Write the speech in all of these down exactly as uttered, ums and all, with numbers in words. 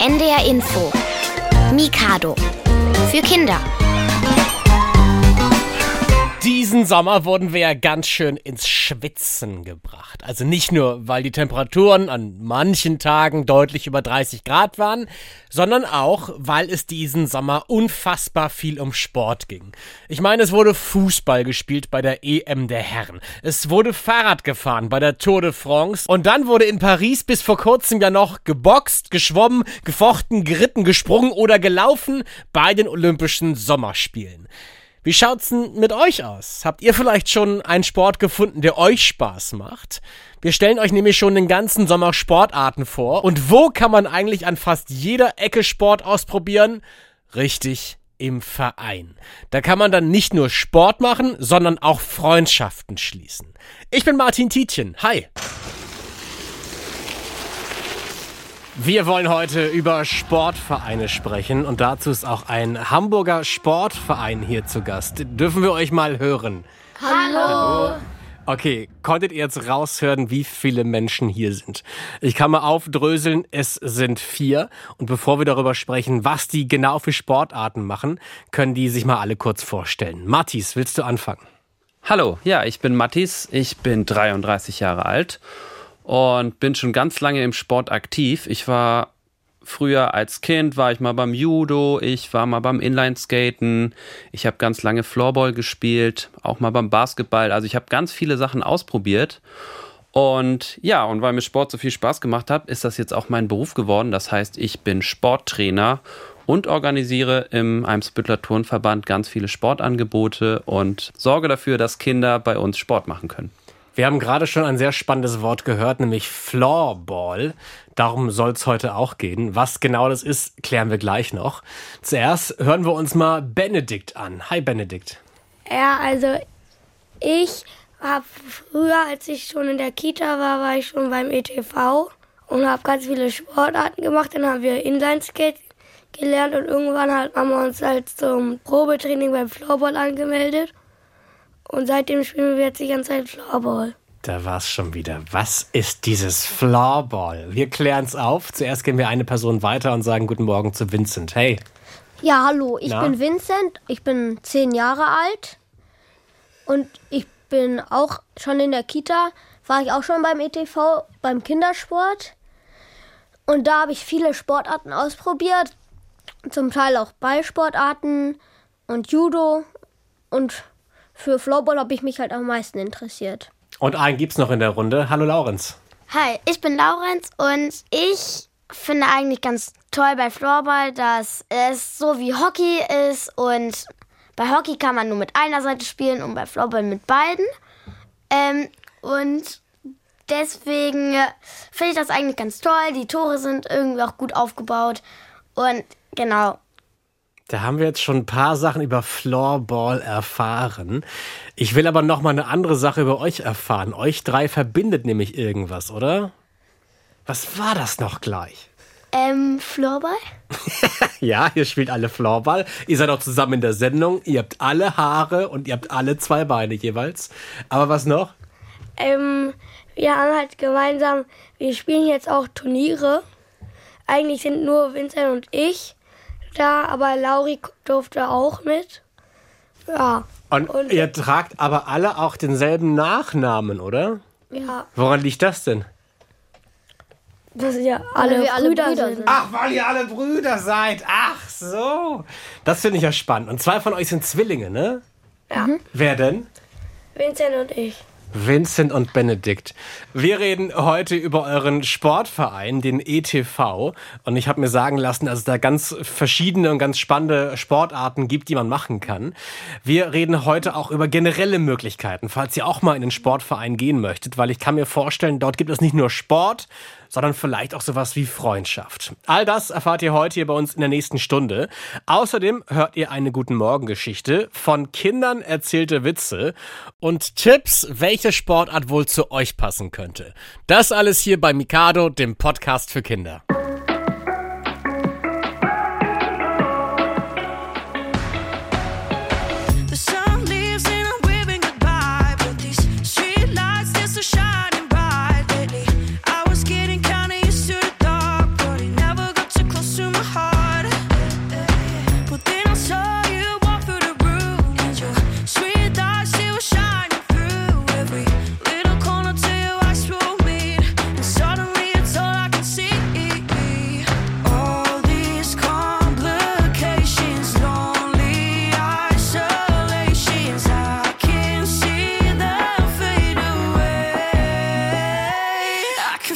N D R Info. Mikado. Für Kinder. Diesen Sommer wurden wir ja ganz schön ins Schwitzen gebracht. Also nicht nur, weil die Temperaturen an manchen Tagen deutlich über dreißig Grad waren, sondern auch, weil es diesen Sommer unfassbar viel um Sport ging. Ich meine, es wurde Fußball gespielt bei der E M der Herren. Es wurde Fahrrad gefahren bei der Tour de France. Und dann wurde in Paris bis vor kurzem ja noch geboxt, geschwommen, gefochten, geritten, gesprungen oder gelaufen bei den Olympischen Sommerspielen. Wie schaut's denn mit euch aus? Habt ihr vielleicht schon einen Sport gefunden, der euch Spaß macht? Wir stellen euch nämlich schon den ganzen Sommer Sportarten vor. Und wo kann man eigentlich an fast jeder Ecke Sport ausprobieren? Richtig, im Verein. Da kann man dann nicht nur Sport machen, sondern auch Freundschaften schließen. Ich bin Martin Tietjen. Hi. Wir wollen heute über Sportvereine sprechen und dazu ist auch ein Hamburger Sportverein hier zu Gast. Dürfen wir euch mal hören? Hallo! Okay, konntet ihr jetzt raushören, wie viele Menschen hier sind? Ich kann mal aufdröseln, es sind vier. Und bevor wir darüber sprechen, was die genau für Sportarten machen, können die sich mal alle kurz vorstellen. Mathis, willst du anfangen? Hallo, ja, ich bin Mathis, ich bin dreiunddreißig Jahre alt. Und bin schon ganz lange im Sport aktiv. Ich war früher als Kind, war ich mal beim Judo, ich war mal beim Inlineskaten, ich habe ganz lange Floorball gespielt, auch mal beim Basketball. Also ich habe ganz viele Sachen ausprobiert. Und ja, und weil mir Sport so viel Spaß gemacht hat, ist das jetzt auch mein Beruf geworden. Das heißt, ich bin Sporttrainer und organisiere im Eimsbütteler Turnverband ganz viele Sportangebote und sorge dafür, dass Kinder bei uns Sport machen können. Wir haben gerade schon ein sehr spannendes Wort gehört, nämlich Floorball. Darum soll es heute auch gehen. Was genau das ist, klären wir gleich noch. Zuerst hören wir uns mal Benedikt an. Hi Benedikt. Ja, also ich habe früher, als ich schon in der Kita war, war ich schon beim E T V und habe ganz viele Sportarten gemacht. Dann haben wir Inlineskate gelernt und irgendwann halt haben wir uns halt zum Probetraining beim Floorball angemeldet. Und seitdem spielen wir jetzt die ganze Zeit Floorball. Da war's schon wieder. Was ist dieses Floorball? Wir klären's auf. Zuerst gehen wir eine Person weiter und sagen guten Morgen zu Vincent. Hey. Ja, hallo, ich Na? bin Vincent, ich bin zehn Jahre alt und ich bin auch schon in der Kita, war ich auch schon beim E T V, beim Kindersport. Und da habe ich viele Sportarten ausprobiert, zum Teil auch Ballsportarten und Judo und für Floorball habe ich mich halt am meisten interessiert. Und einen gibt's noch in der Runde. Hallo Laurenz. Hi, ich bin Laurenz und ich finde eigentlich ganz toll bei Floorball, dass es so wie Hockey ist und bei Hockey kann man nur mit einer Seite spielen und bei Floorball mit beiden. Ähm, und deswegen finde ich das eigentlich ganz toll. Die Tore sind irgendwie auch gut aufgebaut und genau. Da haben wir jetzt schon ein paar Sachen über Floorball erfahren. Ich will aber noch mal eine andere Sache über euch erfahren. Euch drei verbindet nämlich irgendwas, oder? Was war das noch gleich? Ähm, Floorball? Ja, ihr spielt alle Floorball. Ihr seid auch zusammen in der Sendung. Ihr habt alle Haare und ihr habt alle zwei Beine jeweils. Aber was noch? Ähm, wir haben halt gemeinsam, wir spielen jetzt auch Turniere. Eigentlich sind nur Vincent und ich da, aber Lauri durfte auch mit. Ja. Und, Und ihr tragt aber alle auch denselben Nachnamen, oder? Ja, Woran liegt das denn? dass wir alle wir alle Brüder, Brüder sind. sind. Ach, weil ihr alle Brüder seid. Ach so. Das finde ich ja spannend. Und zwei von euch sind Zwillinge, ne? Ja, Wer denn? Vincent und ich. Vincent und Benedikt. Wir reden heute über euren Sportverein, den E T V. Und ich habe mir sagen lassen, dass es da ganz verschiedene und ganz spannende Sportarten gibt, die man machen kann. Wir reden heute auch über generelle Möglichkeiten, falls ihr auch mal in den Sportverein gehen möchtet, weil ich kann mir vorstellen, dort gibt es nicht nur Sport, sondern vielleicht auch sowas wie Freundschaft. All das erfahrt ihr heute hier bei uns in der nächsten Stunde. Außerdem hört ihr eine Guten-Morgen-Geschichte, von Kindern erzählte Witze und Tipps, welche Sportart wohl zu euch passen könnte. Das alles hier bei Mikado, dem Podcast für Kinder. Shining bright lately. I was getting kinda used to the dark, but it never got too close to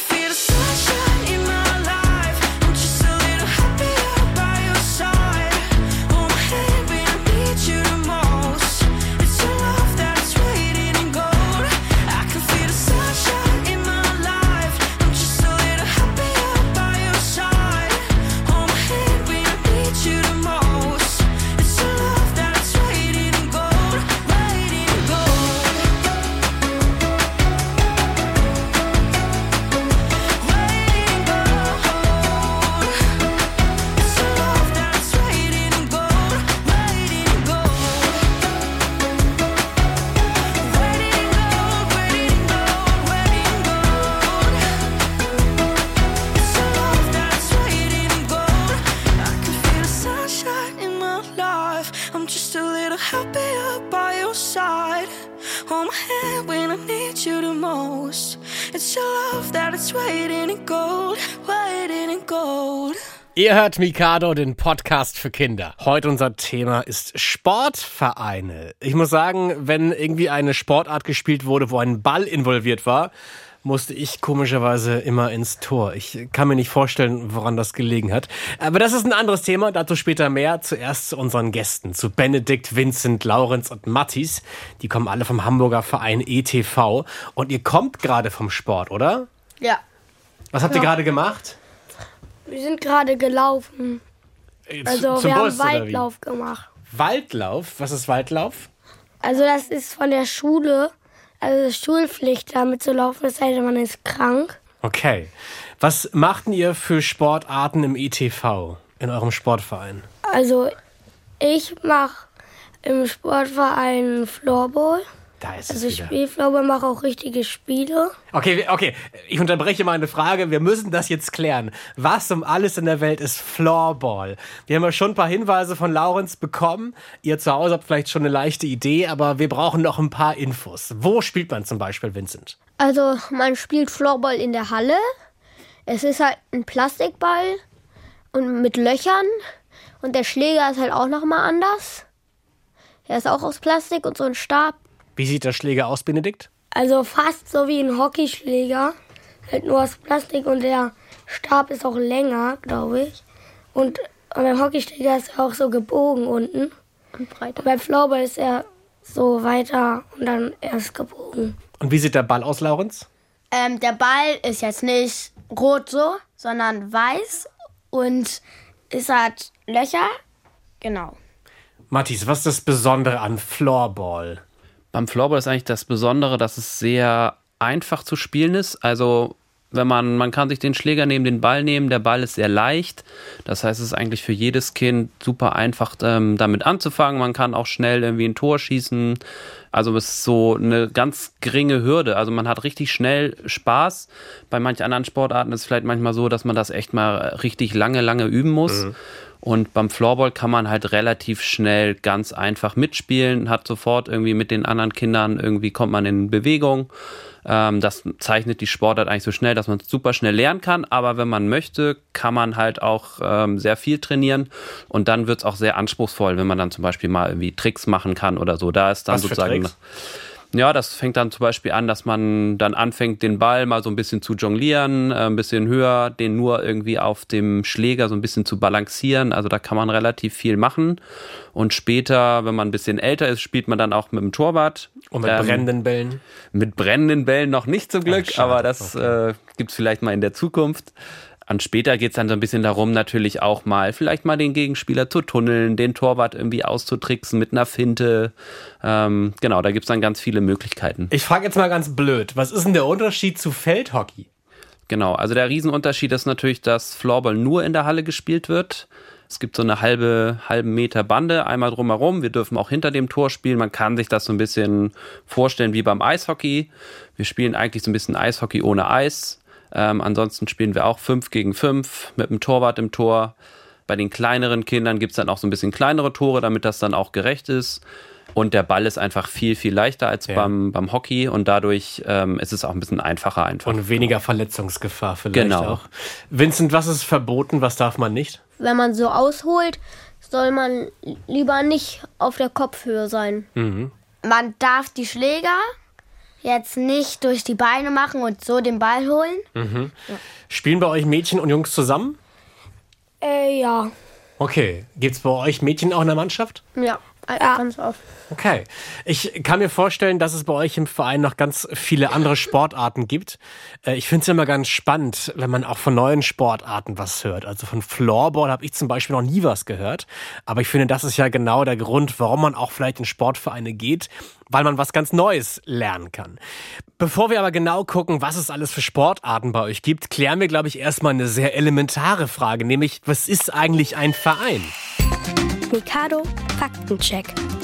feel the sunshine in my life. I'm just a little happier by your side. Hold my hand when I need you the most. It's your love that's waiting in gold. I can feel the sunshine in my life. I'm just a little happier by your side. Hold my hand when I need you the most. It's your love that's waiting in gold, waiting in gold. Waiting in gold. It's your love that's waiting in gold, waiting in gold. Waiting in gold, waiting in gold, waiting in gold. It's your love that's waiting in gold. I can feel the sunshine in my life. I'm just a little happier by your side. Hold my hand when I need you the most. It's your love that is waiting in gold, waiting in gold. Ihr hört Mikado, den Podcast für Kinder. Heute unser Thema ist Sportvereine. Ich muss sagen, wenn irgendwie eine Sportart gespielt wurde, wo ein Ball involviert war, musste ich komischerweise immer ins Tor. Ich kann mir nicht vorstellen, woran das gelegen hat. Aber das ist ein anderes Thema, dazu später mehr. Zuerst zu unseren Gästen, zu Benedikt, Vincent, Laurenz und Mathis. Die kommen alle vom Hamburger Verein E T V. Und ihr kommt gerade vom Sport, oder? Ja. Was habt ihr gerade gemacht? Wir sind gerade gelaufen. Äh, Also zum wir haben Bus, oder wie? Waldlauf gemacht. Waldlauf? Was ist Waldlauf? Also das ist von der Schule, also Schulpflicht, damit zu laufen, es sei denn, man ist krank. Okay. Was machten ihr für Sportarten im E T V, in eurem Sportverein? Also ich mache im Sportverein Floorball. Da ist Also es ich wieder. spiele Floorball, mache auch richtige Spiele. Okay, okay. Ich unterbreche mal eine Frage. Wir müssen das jetzt klären. Was um alles in der Welt ist Floorball? Wir haben ja schon ein paar Hinweise von Laurenz bekommen. Ihr zu Hause habt vielleicht schon eine leichte Idee, aber wir brauchen noch ein paar Infos. Wo spielt man zum Beispiel, Vincent? Also man spielt Floorball in der Halle. Es ist halt ein Plastikball und mit Löchern. Und der Schläger ist halt auch nochmal anders. Er ist auch aus Plastik und so ein Stab. Wie sieht der Schläger aus, Benedikt? Also fast so wie ein Hockeyschläger, halt nur aus Plastik und der Stab ist auch länger, glaube ich. Und beim Hockeyschläger ist er auch so gebogen unten. Und breiter. Und beim Floorball ist er so weiter und dann erst gebogen. Und wie sieht der Ball aus, Laurenz? Ähm, der Ball ist jetzt nicht rot so, sondern weiß und es hat Löcher. Genau. Mathis, was ist das Besondere an Floorball? Beim Floorball ist eigentlich das Besondere, dass es sehr einfach zu spielen ist. Also wenn man, man kann sich den Schläger neben den Ball nehmen, der Ball ist sehr leicht. Das heißt, es ist eigentlich für jedes Kind super einfach, ähm, damit anzufangen. Man kann auch schnell irgendwie ein Tor schießen. Also es ist so eine ganz geringe Hürde. Also man hat richtig schnell Spaß. Bei manchen anderen Sportarten ist es vielleicht manchmal so, dass man das echt mal richtig lange, lange üben muss. Mhm. Und beim Floorball kann man halt relativ schnell ganz einfach mitspielen, hat sofort irgendwie mit den anderen Kindern, irgendwie kommt man in Bewegung. Ähm, das zeichnet die Sportart eigentlich so schnell, dass man es super schnell lernen kann. Aber wenn man möchte, kann man halt auch ähm, sehr viel trainieren. Und dann wird es auch sehr anspruchsvoll, wenn man dann zum Beispiel mal irgendwie Tricks machen kann oder so. Da ist dann Was für sozusagen... Tricks? Ja, das fängt dann zum Beispiel an, dass man dann anfängt, den Ball mal so ein bisschen zu jonglieren, äh, ein bisschen höher, den nur irgendwie auf dem Schläger so ein bisschen zu balancieren. Also da kann man relativ viel machen. Und später, wenn man ein bisschen älter ist, spielt man dann auch mit dem Torwart. Und mit ähm, brennenden Bällen? Mit brennenden Bällen noch nicht zum Glück, Ach, schade. aber das Okay. äh, gibt's vielleicht mal in der Zukunft. Und später geht's dann so ein bisschen darum, natürlich auch mal, vielleicht mal den Gegenspieler zu tunneln, den Torwart irgendwie auszutricksen mit einer Finte. Ähm, genau, da gibt's dann ganz viele Möglichkeiten. Ich frage jetzt mal ganz blöd, was ist denn der Unterschied zu Feldhockey? Genau, also der Riesenunterschied ist natürlich, dass Floorball nur in der Halle gespielt wird. Es gibt so eine halbe, halben Meter Bande einmal drumherum. Wir dürfen auch hinter dem Tor spielen. Man kann sich das so ein bisschen vorstellen wie beim Eishockey. Wir spielen eigentlich so ein bisschen Eishockey ohne Eis. Ähm, ansonsten spielen wir auch fünf gegen fünf mit dem Torwart im Tor. Bei den kleineren Kindern gibt es dann auch so ein bisschen kleinere Tore, damit das dann auch gerecht ist. Und der Ball ist einfach viel, viel leichter als ja. beim, beim Hockey und dadurch ähm, ist es auch ein bisschen einfacher einfach. Und weniger Verletzungsgefahr vielleicht Genau. auch. Vincent, was ist verboten, was darf man nicht? Wenn man so ausholt, soll man lieber nicht auf der Kopfhöhe sein. Mhm. Man darf die Schläger jetzt nicht durch die Beine machen und so den Ball holen. Spielen bei euch Mädchen und Jungs zusammen? Äh, ja. Okay. Gibt's bei euch Mädchen auch in der Mannschaft? Ja, Ja. ganz oft. Okay. Ich kann mir vorstellen, dass es bei euch im Verein noch ganz viele andere Sportarten gibt. Äh, Ich finde es immer ganz spannend, wenn man auch von neuen Sportarten was hört. Also von Floorball habe ich zum Beispiel noch nie was gehört. Aber ich finde, das ist ja genau der Grund, warum man auch vielleicht in Sportvereine geht, weil man was ganz Neues lernen kann. Bevor wir aber genau gucken, was es alles für Sportarten bei euch gibt, klären wir, glaube ich, erstmal eine sehr elementare Frage, nämlich, was ist eigentlich ein Verein? Mikado Faktencheck.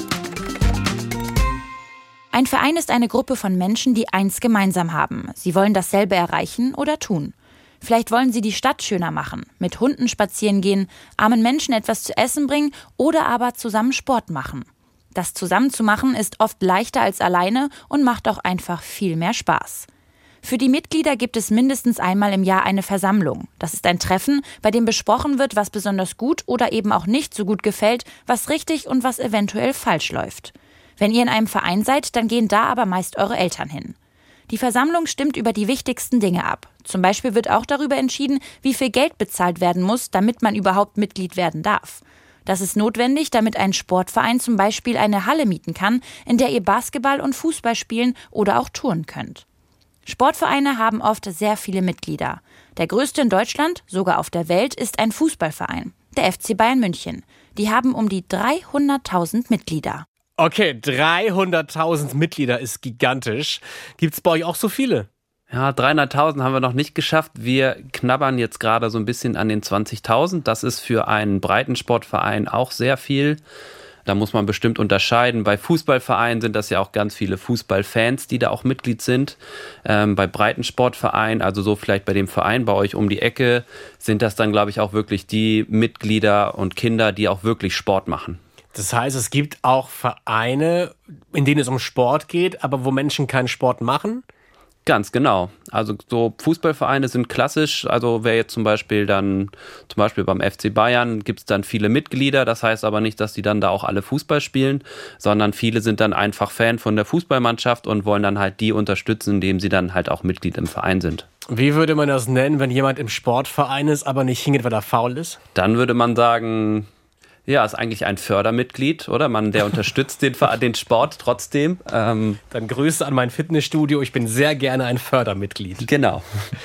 Ein Verein ist eine Gruppe von Menschen, die eins gemeinsam haben. Sie wollen dasselbe erreichen oder tun. Vielleicht wollen sie die Stadt schöner machen, mit Hunden spazieren gehen, armen Menschen etwas zu essen bringen oder aber zusammen Sport machen. Das zusammen zu machen ist oft leichter als alleine und macht auch einfach viel mehr Spaß. Für die Mitglieder gibt es mindestens einmal im Jahr eine Versammlung. Das ist ein Treffen, bei dem besprochen wird, was besonders gut oder eben auch nicht so gut gefällt, was richtig und was eventuell falsch läuft. Wenn ihr in einem Verein seid, dann gehen da aber meist eure Eltern hin. Die Versammlung stimmt über die wichtigsten Dinge ab. Zum Beispiel wird auch darüber entschieden, wie viel Geld bezahlt werden muss, damit man überhaupt Mitglied werden darf. Das ist notwendig, damit ein Sportverein zum Beispiel eine Halle mieten kann, in der ihr Basketball und Fußball spielen oder auch touren könnt. Sportvereine haben oft sehr viele Mitglieder. Der größte in Deutschland, sogar auf der Welt, ist ein Fußballverein, der F C Bayern München. Die haben um die dreihunderttausend Mitglieder. Okay, dreihunderttausend Mitglieder ist gigantisch. Gibt's bei euch auch so viele? Ja, dreihunderttausend haben wir noch nicht geschafft. Wir knabbern jetzt gerade so ein bisschen an den zwanzigtausend. Das ist für einen Breitensportverein auch sehr viel. Da muss man bestimmt unterscheiden. Bei Fußballvereinen sind das ja auch ganz viele Fußballfans, die da auch Mitglied sind. Ähm, bei Breitensportvereinen, also so vielleicht bei dem Verein bei euch um die Ecke, sind das dann, glaube ich, auch wirklich die Mitglieder und Kinder, die auch wirklich Sport machen. Das heißt, es gibt auch Vereine, in denen es um Sport geht, aber wo Menschen keinen Sport machen? Ganz genau. Also so Fußballvereine sind klassisch. Also wer jetzt zum Beispiel dann, zum Beispiel beim F C Bayern gibt es dann viele Mitglieder. Das heißt aber nicht, dass die dann da auch alle Fußball spielen, sondern viele sind dann einfach Fan von der Fußballmannschaft und wollen dann halt die unterstützen, indem sie dann halt auch Mitglied im Verein sind. Wie würde man das nennen, wenn jemand im Sportverein ist, aber nicht hingeht, weil er faul ist? Dann würde man sagen, ja, ist eigentlich ein Fördermitglied, oder? Man, der unterstützt den, Ver- den Sport trotzdem. Ähm, Dann Grüße an mein Fitnessstudio. Ich bin sehr gerne ein Fördermitglied. genau.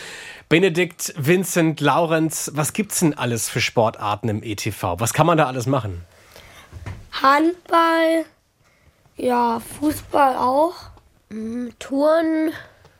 Benedikt, Vincent, Laurenz, was gibt's denn alles für Sportarten im E T V? Was kann man da alles machen? Handball, ja, Fußball auch. Touren,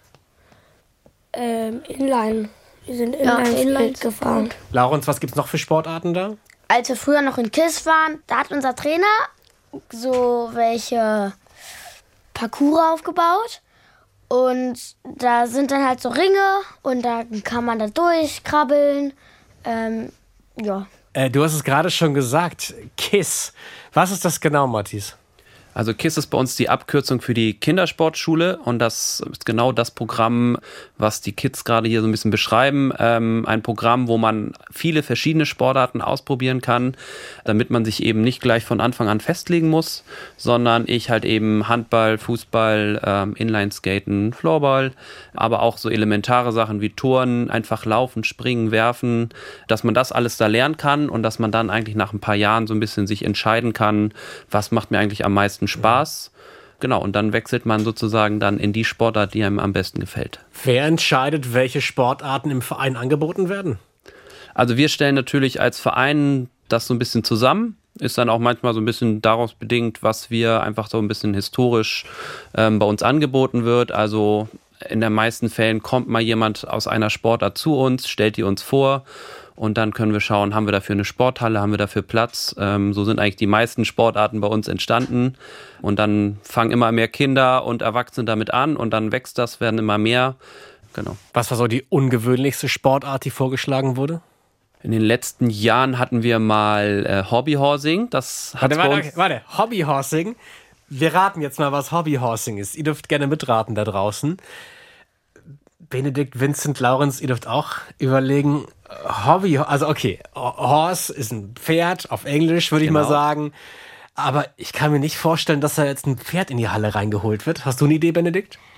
Ähm, Inline. Wir sind Ja, Inline, Inline gefahren. Laurenz, was gibt's noch für Sportarten da? Als wir früher noch in KISS waren, da hat unser Trainer so welche Parcours aufgebaut. Und da sind dann halt so Ringe und da kann man da durchkrabbeln. Ähm, ja. Äh, du hast es gerade schon gesagt, KISS. Was ist das genau, Matthias? Also KISS ist bei uns die Abkürzung für die Kindersportschule und das ist genau das Programm, was die Kids gerade hier so ein bisschen beschreiben. Ähm, ein Programm, wo man viele verschiedene Sportarten ausprobieren kann, damit man sich eben nicht gleich von Anfang an festlegen muss, sondern ich halt eben Handball, Fußball, ähm, Inlineskaten, Floorball, aber auch so elementare Sachen wie Turnen, einfach laufen, springen, werfen, dass man das alles da lernen kann und dass man dann eigentlich nach ein paar Jahren so ein bisschen sich entscheiden kann, was macht mir eigentlich am meisten Spaß. Genau, und dann wechselt man sozusagen dann in die Sportart, die einem am besten gefällt. Wer entscheidet, welche Sportarten im Verein angeboten werden? Also wir stellen natürlich als Verein das so ein bisschen zusammen. Ist dann auch manchmal so ein bisschen daraus bedingt, was wir einfach so ein bisschen historisch ähm, bei uns angeboten wird. Also in den meisten Fällen kommt mal jemand aus einer Sportart zu uns, stellt die uns vor. Und dann können wir schauen, haben wir dafür eine Sporthalle, haben wir dafür Platz. Ähm, so sind eigentlich die meisten Sportarten bei uns entstanden. Und dann fangen immer mehr Kinder und Erwachsene damit an und dann wächst das, werden immer mehr. Genau. Was war so die ungewöhnlichste Sportart, die vorgeschlagen wurde? In den letzten Jahren hatten wir mal äh, Hobbyhorsing. Das hat Warte, warte, warte, Hobbyhorsing. Wir raten jetzt mal, was Hobbyhorsing ist. Ihr dürft gerne mitraten da draußen. Benedikt, Vincent, Laurenz, ihr dürft auch überlegen, Hobby, also okay, Horse ist ein Pferd, auf Englisch würde ich Genau. mal sagen, aber ich kann mir nicht vorstellen, dass da jetzt ein Pferd in die Halle reingeholt wird. Hast du eine Idee, Benedikt?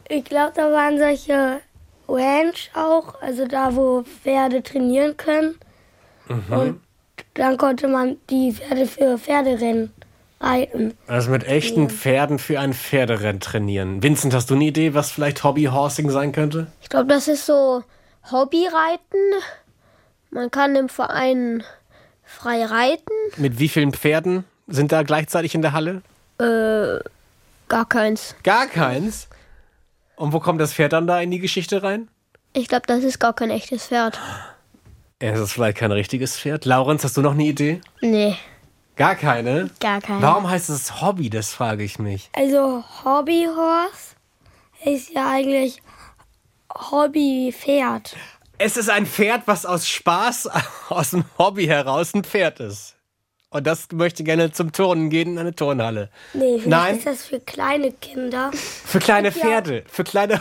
Ich glaube, da waren solche Ranch auch, also da, wo Pferde trainieren können. Mhm. Und dann konnte man die Pferde für Pferderennen reiten. Also mit echten Pferden für ein Pferderennen trainieren. Vincent, hast du eine Idee, was vielleicht Hobbyhorsing sein könnte? Ich glaube, das ist so Hobbyreiten. Man kann im Verein frei reiten. Mit wie vielen Pferden sind da gleichzeitig in der Halle? Äh, gar keins. Gar keins. Und wo kommt das Pferd dann da in die Geschichte rein? Ich glaube, das ist gar kein echtes Pferd. Es ist vielleicht kein richtiges Pferd. Laurenz, hast du noch eine Idee? Nee, Gar keine? gar keine. Warum heißt es Hobby? Das frage ich mich. Also Hobbyhorse ist ja eigentlich Hobbypferd. Es ist ein Pferd, was aus Spaß, aus dem Hobby heraus ein Pferd ist. Und das möchte gerne zum Turnen gehen in eine Turnhalle. Nee, vielleicht Nein. ist das für kleine Kinder. Für kleine Pferde. Für kleine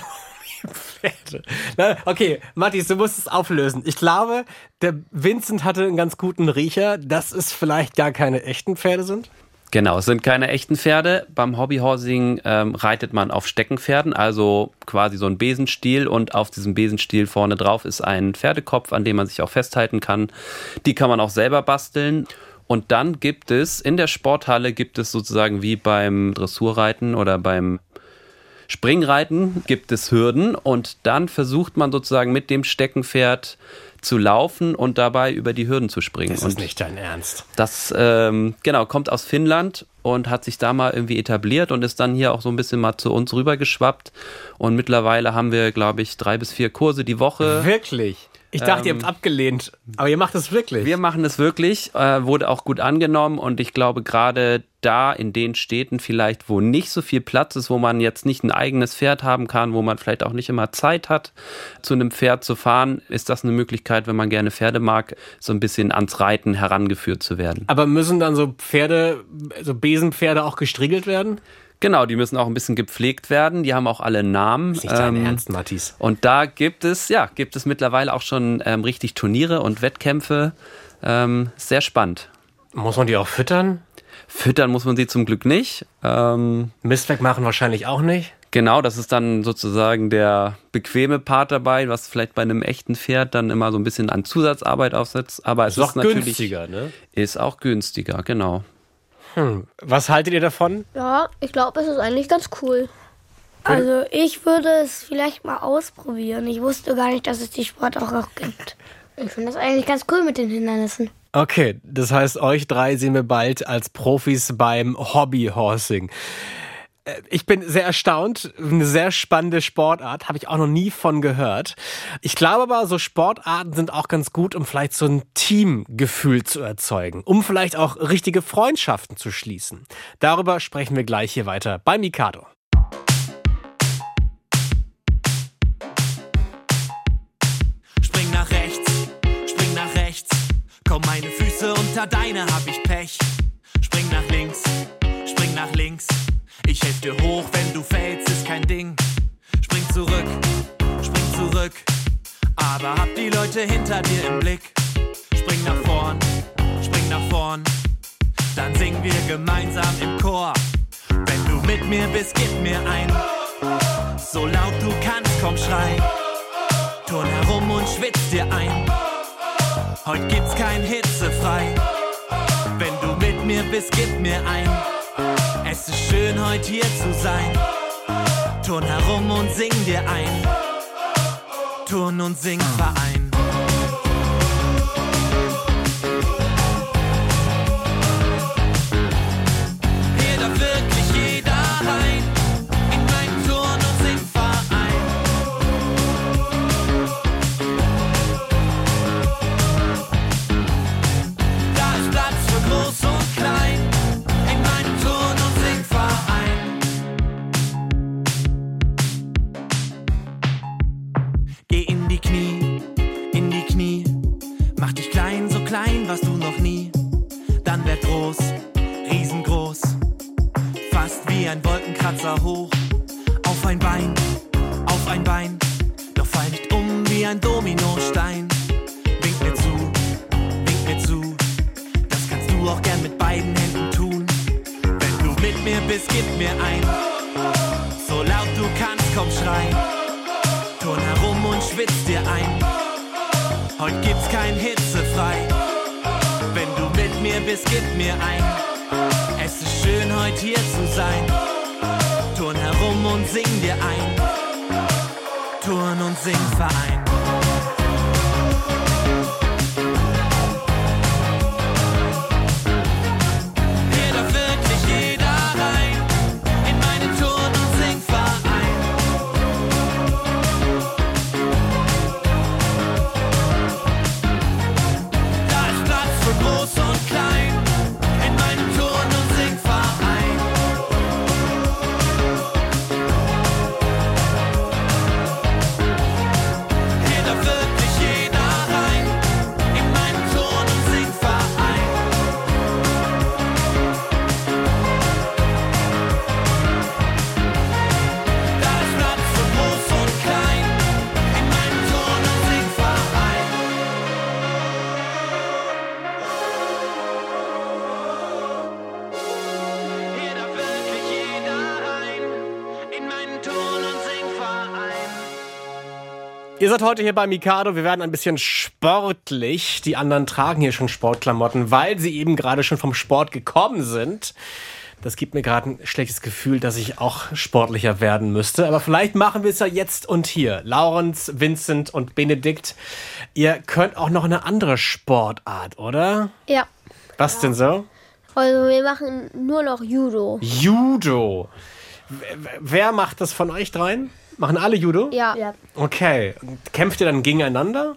Pferde. Na, okay, Matthias, du musst es auflösen. Ich glaube, der Vincent hatte einen ganz guten Riecher, dass es vielleicht gar keine echten Pferde sind. Genau, es sind keine echten Pferde. Beim Hobbyhorsing ähm, reitet man auf Steckenpferden, also quasi so ein Besenstiel, und auf diesem Besenstiel vorne drauf ist ein Pferdekopf, an dem man sich auch festhalten kann. Die kann man auch selber basteln. Und dann gibt es, in der Sporthalle gibt es sozusagen wie beim Dressurreiten oder beim Springreiten gibt es Hürden, und dann versucht man sozusagen mit dem Steckenpferd zu laufen und dabei über die Hürden zu springen. Das und ist nicht dein Ernst. Das ähm, genau, kommt aus Finnland und hat sich da mal irgendwie etabliert und ist dann hier auch so ein bisschen mal zu uns rübergeschwappt. Und mittlerweile haben wir, glaube ich, drei bis vier Kurse die Woche. Wirklich? Ich dachte, Ähm, ihr habt abgelehnt, aber ihr macht es wirklich. Wir machen es wirklich, äh, wurde auch gut angenommen, und ich glaube, gerade da in den Städten vielleicht, wo nicht so viel Platz ist, wo man jetzt nicht ein eigenes Pferd haben kann, wo man vielleicht auch nicht immer Zeit hat, zu einem Pferd zu fahren, ist das eine Möglichkeit, wenn man gerne Pferde mag, so ein bisschen ans Reiten herangeführt zu werden. Aber müssen dann so Pferde, so Besenpferde auch gestriegelt werden? Genau, die müssen auch ein bisschen gepflegt werden. Die haben auch alle Namen. Ist nicht dein Ähm, Ernst, Matthias. Und da gibt es, ja, gibt es mittlerweile auch schon ähm, richtig Turniere und Wettkämpfe. Ähm, sehr spannend. Muss man die auch füttern? Füttern muss man sie zum Glück nicht. Ähm, Mist wegmachen wahrscheinlich auch nicht. genau, das ist dann sozusagen der bequeme Part dabei, was vielleicht bei einem echten Pferd dann immer so ein bisschen an Zusatzarbeit aufsetzt. Aber es Ist ist, auch natürlich günstiger, ne? Ist auch günstiger, genau. Hm. Was haltet ihr davon? Ja, ich glaube, es ist eigentlich ganz cool. Also ich würde es vielleicht mal ausprobieren. Ich wusste gar nicht, dass es die Sportart auch gibt. Ich finde das eigentlich ganz cool mit den Hindernissen. Okay, das heißt, euch drei sehen wir bald als Profis beim Hobbyhorsing. Äh, Ich bin sehr erstaunt. Eine sehr spannende Sportart. Habe ich auch noch nie von gehört. Ich glaube aber, so Sportarten sind auch ganz gut, um vielleicht so ein Teamgefühl zu erzeugen. Um vielleicht auch richtige Freundschaften zu schließen. Darüber sprechen wir gleich hier weiter bei Mikado. Spring nach rechts, spring nach rechts. Komm, meine Füße unter deine, hab ich Pech. Spring nach links, spring nach links. Ich helf dir hoch, wenn du fällst, ist kein Ding. Spring zurück, spring zurück. Aber hab die Leute hinter dir im Blick. Spring nach vorn, spring nach vorn. Dann singen wir gemeinsam im Chor. Wenn du mit mir bist, gib mir ein. So laut du kannst, komm schrei. Turn herum und schwitz dir ein. Heute gibt's kein Hitzefrei. Wenn du mit mir bist, gib mir ein. Es ist schön, heute hier zu sein. Turn herum und sing dir ein. Turn und sing Verein. Hier darf wirklich jeder rein. In meinen Turn- und Singverein. Da ist Platz für groß und klein. In meinem Turn- und Singverein. Geh in die Knie, in die Knie. Mach dich klein, so klein warst du noch nie. Dann werd groß, riesengroß. Fast wie ein Wolkenkratzer hoch. Auf ein Bein, auf ein Bein. Doch fall nicht um wie ein Dominostein. Wink mir zu, wink mir zu. Das kannst du auch gern mit beiden Händen tun. Wenn du mit mir bist, gib mir ein. So So laut du kannst, komm schrei. Turn herum und schwitz dir ein. Heute gibt's kein Hitzefrei. Wenn du mit mir bist, gib mir ein. Es ist schön, heute hier zu sein. Turn herum und sing dir ein. Turn- und Singverein. Hier darf wirklich jeder rein. In meinen Turn- und Singverein. Da ist Platz für groß und klein. In meinem Turn- und Singverein. Hier darf wirklich jeder rein. In meinem Turn- und Singverein. Da ist Platz für groß und klein. In meinem Turn- und Singverein. Hier darf wirklich jeder rein. In meinen Turn- und Singverein. Ihr seid heute hier bei Mikado. Wir werden ein bisschen sportlich. Die anderen tragen hier schon Sportklamotten, weil sie eben gerade schon vom Sport gekommen sind. Das gibt mir gerade ein schlechtes Gefühl, dass ich auch sportlicher werden müsste. Aber vielleicht machen wir es ja jetzt und hier. Laurenz, Vincent und Benedikt, ihr könnt auch noch eine andere Sportart, oder? Ja. Was denn so? Also wir machen nur noch Judo. Judo. W- Wer macht das von euch dreien? Machen alle Judo? Ja. Ja, Okay. Und kämpft ihr dann gegeneinander?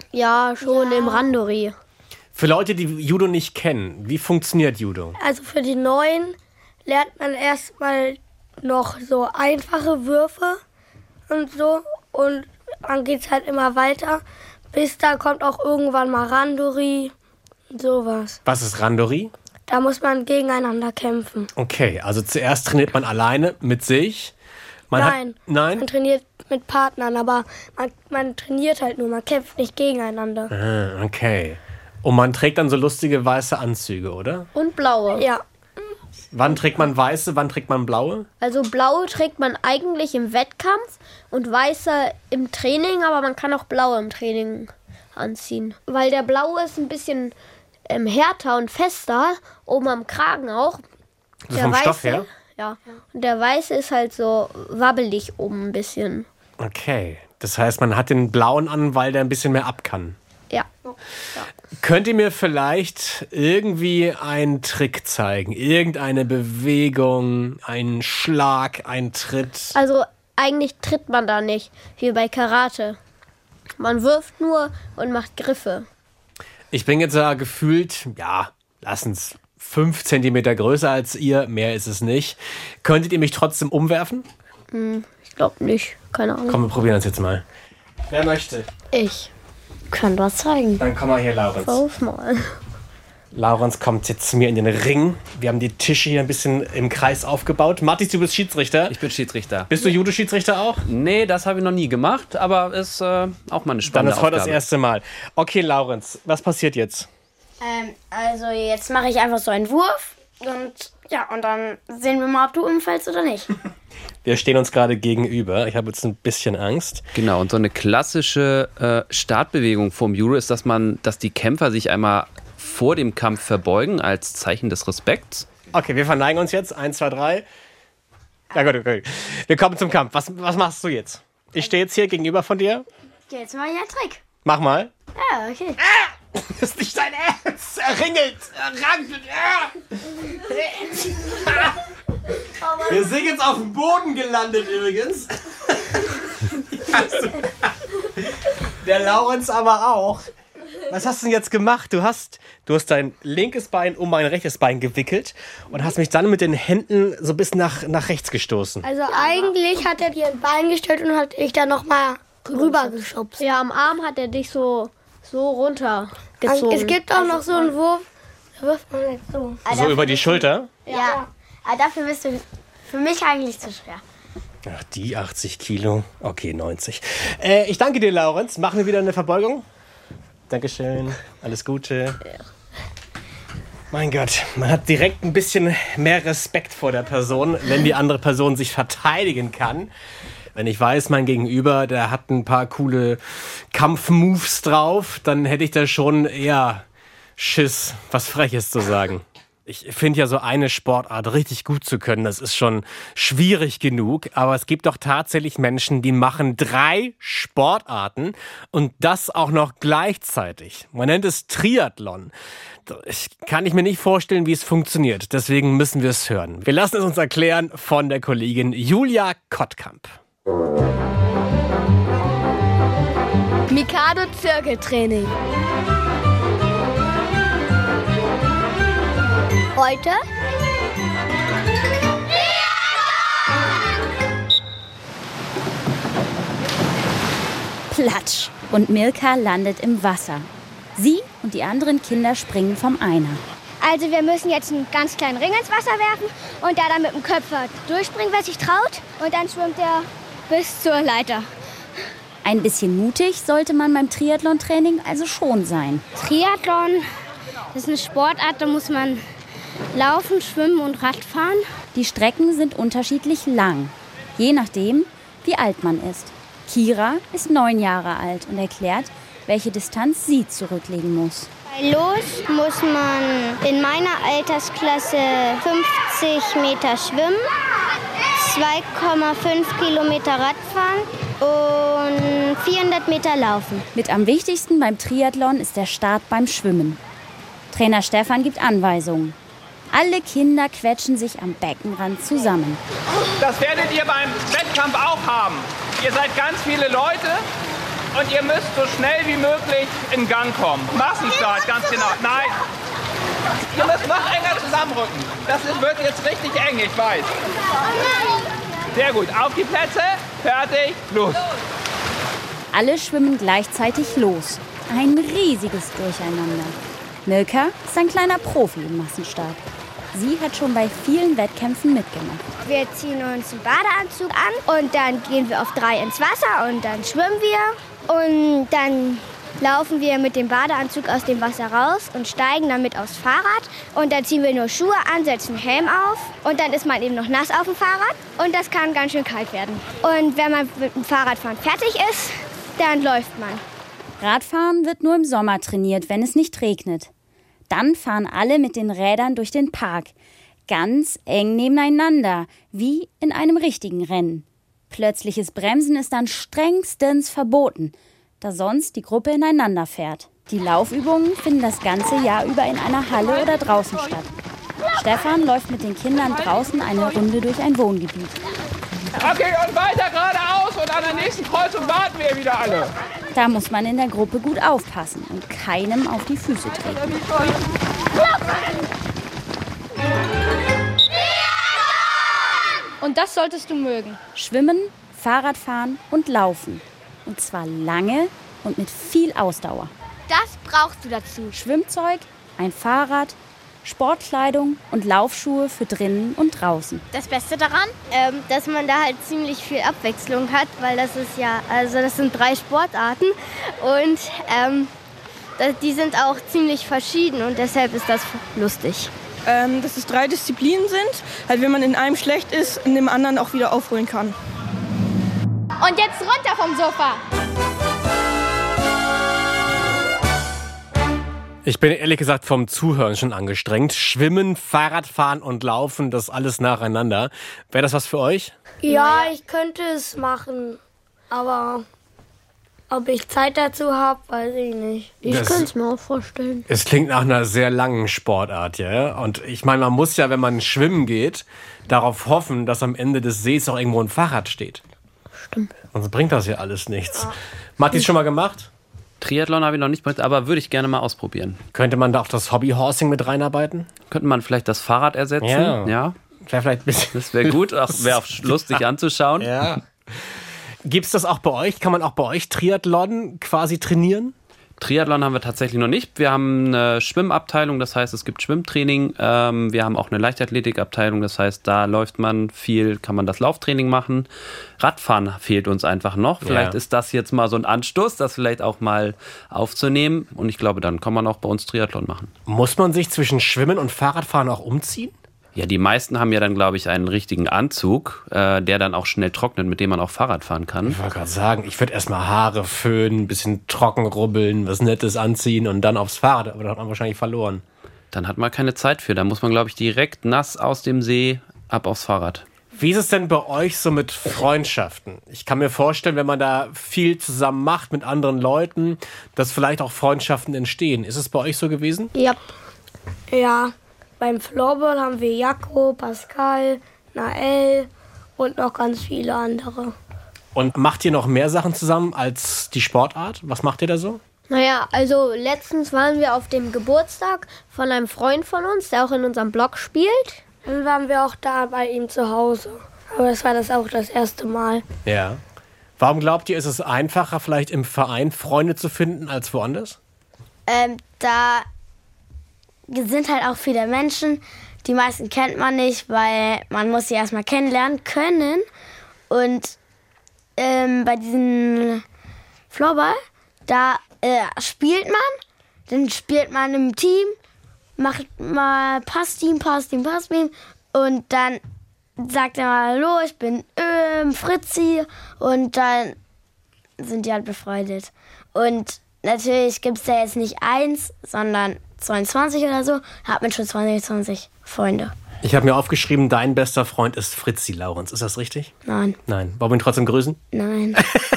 schon im Randori. Für Leute, die Judo nicht kennen, wie funktioniert Judo? Also für die Neuen lernt man erstmal noch so einfache Würfe und so. Und dann geht's halt immer weiter. Bis da kommt auch irgendwann mal Randori und sowas. Was ist Randori? Da muss man gegeneinander kämpfen. Okay, also zuerst trainiert man alleine mit sich. Man Nein. Hat, nein? Man trainiert mit Partnern, aber man, man trainiert halt nur, man kämpft nicht gegeneinander. Ah, okay. Und man trägt dann so lustige weiße Anzüge, oder? Und blaue. Ja, Wann trägt man weiße, wann trägt man blaue? Also blaue trägt man eigentlich im Wettkampf und weiße im Training, aber man kann auch blaue im Training anziehen. Weil der blaue ist ein bisschen ähm, härter und fester, oben am Kragen auch. So vom Stoff her? Ja. Und der weiße ist halt so wabbelig oben ein bisschen. Okay. Das heißt, man hat den blauen an, weil der ein bisschen mehr ab kann. Ja. Könnt ihr mir vielleicht irgendwie einen Trick zeigen? Irgendeine Bewegung, einen Schlag, einen Tritt? Also eigentlich tritt man da nicht, wie bei Karate. Man wirft nur und macht Griffe. Ich bin jetzt ja gefühlt, ja, lassen's fünf Zentimeter größer als ihr, mehr ist es nicht. Könntet ihr mich trotzdem umwerfen? Ich glaube nicht, keine Ahnung. Komm, wir probieren das jetzt mal. Wer möchte? Ich. Könnt was zeigen. Dann komm mal hier, Laurenz. Auf mal. Laurenz kommt jetzt zu mir in den Ring. Wir haben die Tische hier ein bisschen im Kreis aufgebaut. Mathis, du bist Schiedsrichter. Ich bin Schiedsrichter. Bist du Judo-Schiedsrichter auch? Nee, das habe ich noch nie gemacht, aber ist äh, auch mal eine Dann spannende ist heute das Aufgabe. erste Mal. Okay, Laurenz, was passiert jetzt? Ähm, also jetzt mache ich einfach so einen Wurf und ja, und dann sehen wir mal, ob du umfällst oder nicht. Wir stehen uns gerade gegenüber. Ich habe jetzt ein bisschen Angst. Genau, und so eine klassische äh, Startbewegung vom Judo ist, dass man, dass die Kämpfer sich einmal vor dem Kampf verbeugen als Zeichen des Respekts. Okay, wir verneigen uns jetzt. Eins, zwei, drei. Ja gut, okay. Wir kommen zum Kampf. Was, was machst du jetzt? Ich stehe jetzt hier gegenüber von dir. Okay, jetzt mache ich einen Trick. Mach mal. Ja, okay. Das ist nicht dein Ernst. Er ringelt. Er rankt. Wir sind jetzt auf dem Boden gelandet übrigens. Der Laurenz aber auch. Was hast du denn jetzt gemacht? Du hast, du hast dein linkes Bein um mein rechtes Bein gewickelt und hast mich dann mit den Händen so bis nach, nach rechts gestoßen. also eigentlich hat er dir ein Bein gestellt und hat dich dann nochmal rübergeschubst. Ja, am Arm hat er dich so, so runtergezogen. Also es gibt auch noch so einen Wurf, da wirft man jetzt so. So über die Schulter. Ja. Aber dafür bist du für mich eigentlich zu schwer. Ach, die achtzig Kilo. Okay, neunzig. Äh, ich danke dir, Laurenz. Machen wir wieder eine Verbeugung? Dankeschön. Alles Gute. Mein Gott, man hat direkt ein bisschen mehr Respekt vor der Person, wenn die andere Person sich verteidigen kann. Wenn ich weiß, mein Gegenüber, der hat ein paar coole Kampfmoves drauf, dann hätte ich da schon eher Schiss, was Freches zu sagen. Ich finde ja so eine Sportart richtig gut zu können, das ist schon schwierig genug. Aber es gibt doch tatsächlich Menschen, die machen drei Sportarten und das auch noch gleichzeitig. Man nennt es Triathlon. Ich kann ich mir nicht vorstellen, wie es funktioniert. Deswegen müssen wir es hören. Wir lassen es uns erklären von der Kollegin Julia Kottkamp. Mikado Zirkeltraining. Heute Platsch. Und Milka landet im Wasser. Sie und die anderen Kinder springen vom Einer. Also wir müssen jetzt einen ganz kleinen Ring ins Wasser werfen und da dann mit dem Köpfer durchspringen, wer sich traut. Und dann schwimmt er bis zur Leiter. Ein bisschen mutig sollte man beim Triathlon-Training also schon sein. Triathlon, das ist eine Sportart, da muss man laufen, schwimmen und Radfahren. Die Strecken sind unterschiedlich lang, je nachdem, wie alt man ist. Kira ist neun Jahre alt und erklärt, welche Distanz sie zurücklegen muss. Bei Los muss man in meiner Altersklasse fünfzig Meter schwimmen, zwei Komma fünf Kilometer Radfahren und vierhundert Meter laufen. Mit am wichtigsten beim Triathlon ist der Start beim Schwimmen. Trainer Stefan gibt Anweisungen. Alle Kinder quetschen sich am Beckenrand zusammen. Das werdet ihr beim Wettkampf auch haben. Ihr seid ganz viele Leute und ihr müsst so schnell wie möglich in Gang kommen. Massenstart, ganz genau. Nein, ihr müsst noch enger zusammenrücken. Das wird jetzt richtig eng, ich weiß. Sehr gut, auf die Plätze, fertig, los. Alle schwimmen gleichzeitig los. Ein riesiges Durcheinander. Milka ist ein kleiner Profi im Massenstart. Sie hat schon bei vielen Wettkämpfen mitgemacht. Wir ziehen uns einen Badeanzug an und dann gehen wir auf drei ins Wasser und dann schwimmen wir. Und dann laufen wir mit dem Badeanzug aus dem Wasser raus und steigen damit aufs Fahrrad. Und dann ziehen wir nur Schuhe an, setzen Helm auf und dann ist man eben noch nass auf dem Fahrrad. Und das kann ganz schön kalt werden. Und wenn man mit dem Fahrradfahren fertig ist, dann läuft man. Radfahren wird nur im Sommer trainiert, wenn es nicht regnet. Dann fahren alle mit den Rädern durch den Park. Ganz eng nebeneinander, wie in einem richtigen Rennen. Plötzliches Bremsen ist dann strengstens verboten, da sonst die Gruppe ineinander fährt. Die Laufübungen finden das ganze Jahr über in einer Halle oder draußen statt. Stefan läuft mit den Kindern draußen eine Runde durch ein Wohngebiet. Okay, und weiter geradeaus und an der nächsten Kreuzung warten wir wieder alle. Da muss man in der Gruppe gut aufpassen und keinem auf die Füße treten. Und das solltest du mögen. Schwimmen, Fahrradfahren und Laufen. Und zwar lange und mit viel Ausdauer. Das brauchst du dazu. Schwimmzeug, ein Fahrrad, Sportkleidung und Laufschuhe für drinnen und draußen. Das Beste daran? Ähm, dass man da halt ziemlich viel Abwechslung hat, weil das ist ja, also das sind drei Sportarten und ähm, die sind auch ziemlich verschieden und deshalb ist das lustig. Ähm, dass es drei Disziplinen sind, halt wenn man in einem schlecht ist, in dem anderen auch wieder aufholen kann. Und jetzt runter vom Sofa! Ich bin ehrlich gesagt vom Zuhören schon angestrengt. Schwimmen, Fahrradfahren und Laufen, das alles nacheinander. Wäre das was für euch? Ja, ich könnte es machen, aber ob ich Zeit dazu habe, weiß ich nicht. Ich Das- könnte es mir auch vorstellen. Es klingt nach einer sehr langen Sportart, ja. Und ich meine, man muss ja, wenn man schwimmen geht, darauf hoffen, dass am Ende des Sees auch irgendwo ein Fahrrad steht. Stimmt. Sonst bringt das ja alles nichts. Matthias schon mal gemacht? Triathlon habe ich noch nicht gemacht, aber würde ich gerne mal ausprobieren. Könnte man da auch das Hobbyhorsing mit reinarbeiten? Könnte man vielleicht das Fahrrad ersetzen? Ja. ja. Wäre vielleicht ein bisschen. Das wäre gut, auch wäre auch lustig anzuschauen. Ja. Gibt's das auch bei euch? Kann man auch bei euch Triathlon quasi trainieren? Triathlon haben wir tatsächlich noch nicht. Wir haben eine Schwimmabteilung, das heißt, es gibt Schwimmtraining. Ähm, wir haben auch eine Leichtathletikabteilung, das heißt, da läuft man viel, kann man das Lauftraining machen. Radfahren fehlt uns einfach noch. Vielleicht Ja. ist das jetzt mal so ein Anstoß, das vielleicht auch mal aufzunehmen. Und ich glaube, dann kann man auch bei uns Triathlon machen. Muss man sich zwischen Schwimmen und Fahrradfahren auch umziehen? Ja, die meisten haben ja dann, glaube ich, einen richtigen Anzug, äh, der dann auch schnell trocknet, mit dem man auch Fahrrad fahren kann. Ich wollte gerade sagen, ich würde erstmal Haare föhnen, ein bisschen trocken rubbeln, was Nettes anziehen und dann aufs Fahrrad. Aber dann hat man wahrscheinlich verloren. Dann hat man keine Zeit für. Da muss man, glaube ich, direkt nass aus dem See ab aufs Fahrrad. Wie ist es denn bei euch so mit Freundschaften? Ich kann mir vorstellen, wenn man da viel zusammen macht mit anderen Leuten, dass vielleicht auch Freundschaften entstehen. Ist es bei euch so gewesen? Ja. Ja, beim Floorball haben wir Jaco, Pascal, Nael und noch ganz viele andere. Und macht ihr noch mehr Sachen zusammen als die Sportart? Was macht ihr da so? Naja, also letztens waren wir auf dem Geburtstag von einem Freund von uns, der auch in unserem Blog spielt. Dann waren wir auch da bei ihm zu Hause. Aber das war das auch das erste Mal. Ja. Warum glaubt ihr, ist es einfacher, vielleicht im Verein Freunde zu finden als woanders? Ähm, da sind halt auch viele Menschen. Die meisten kennt man nicht, weil man muss sie erstmal kennenlernen können. Und ähm, bei diesem Floorball, da äh, spielt man, dann spielt man im Team, macht mal Passteam, Passteam, Passteam und dann sagt er mal, hallo, ich bin ähm, Fritzi und dann sind die halt befreundet. Und natürlich gibt es da jetzt nicht eins, sondern zweiundzwanzig oder so, hat man schon zweiundzwanzig Freunde. Ich habe mir aufgeschrieben, dein bester Freund ist Fritzi, Laurenz. Ist das richtig? Nein. Nein. Wollen wir ihn trotzdem grüßen? Nein.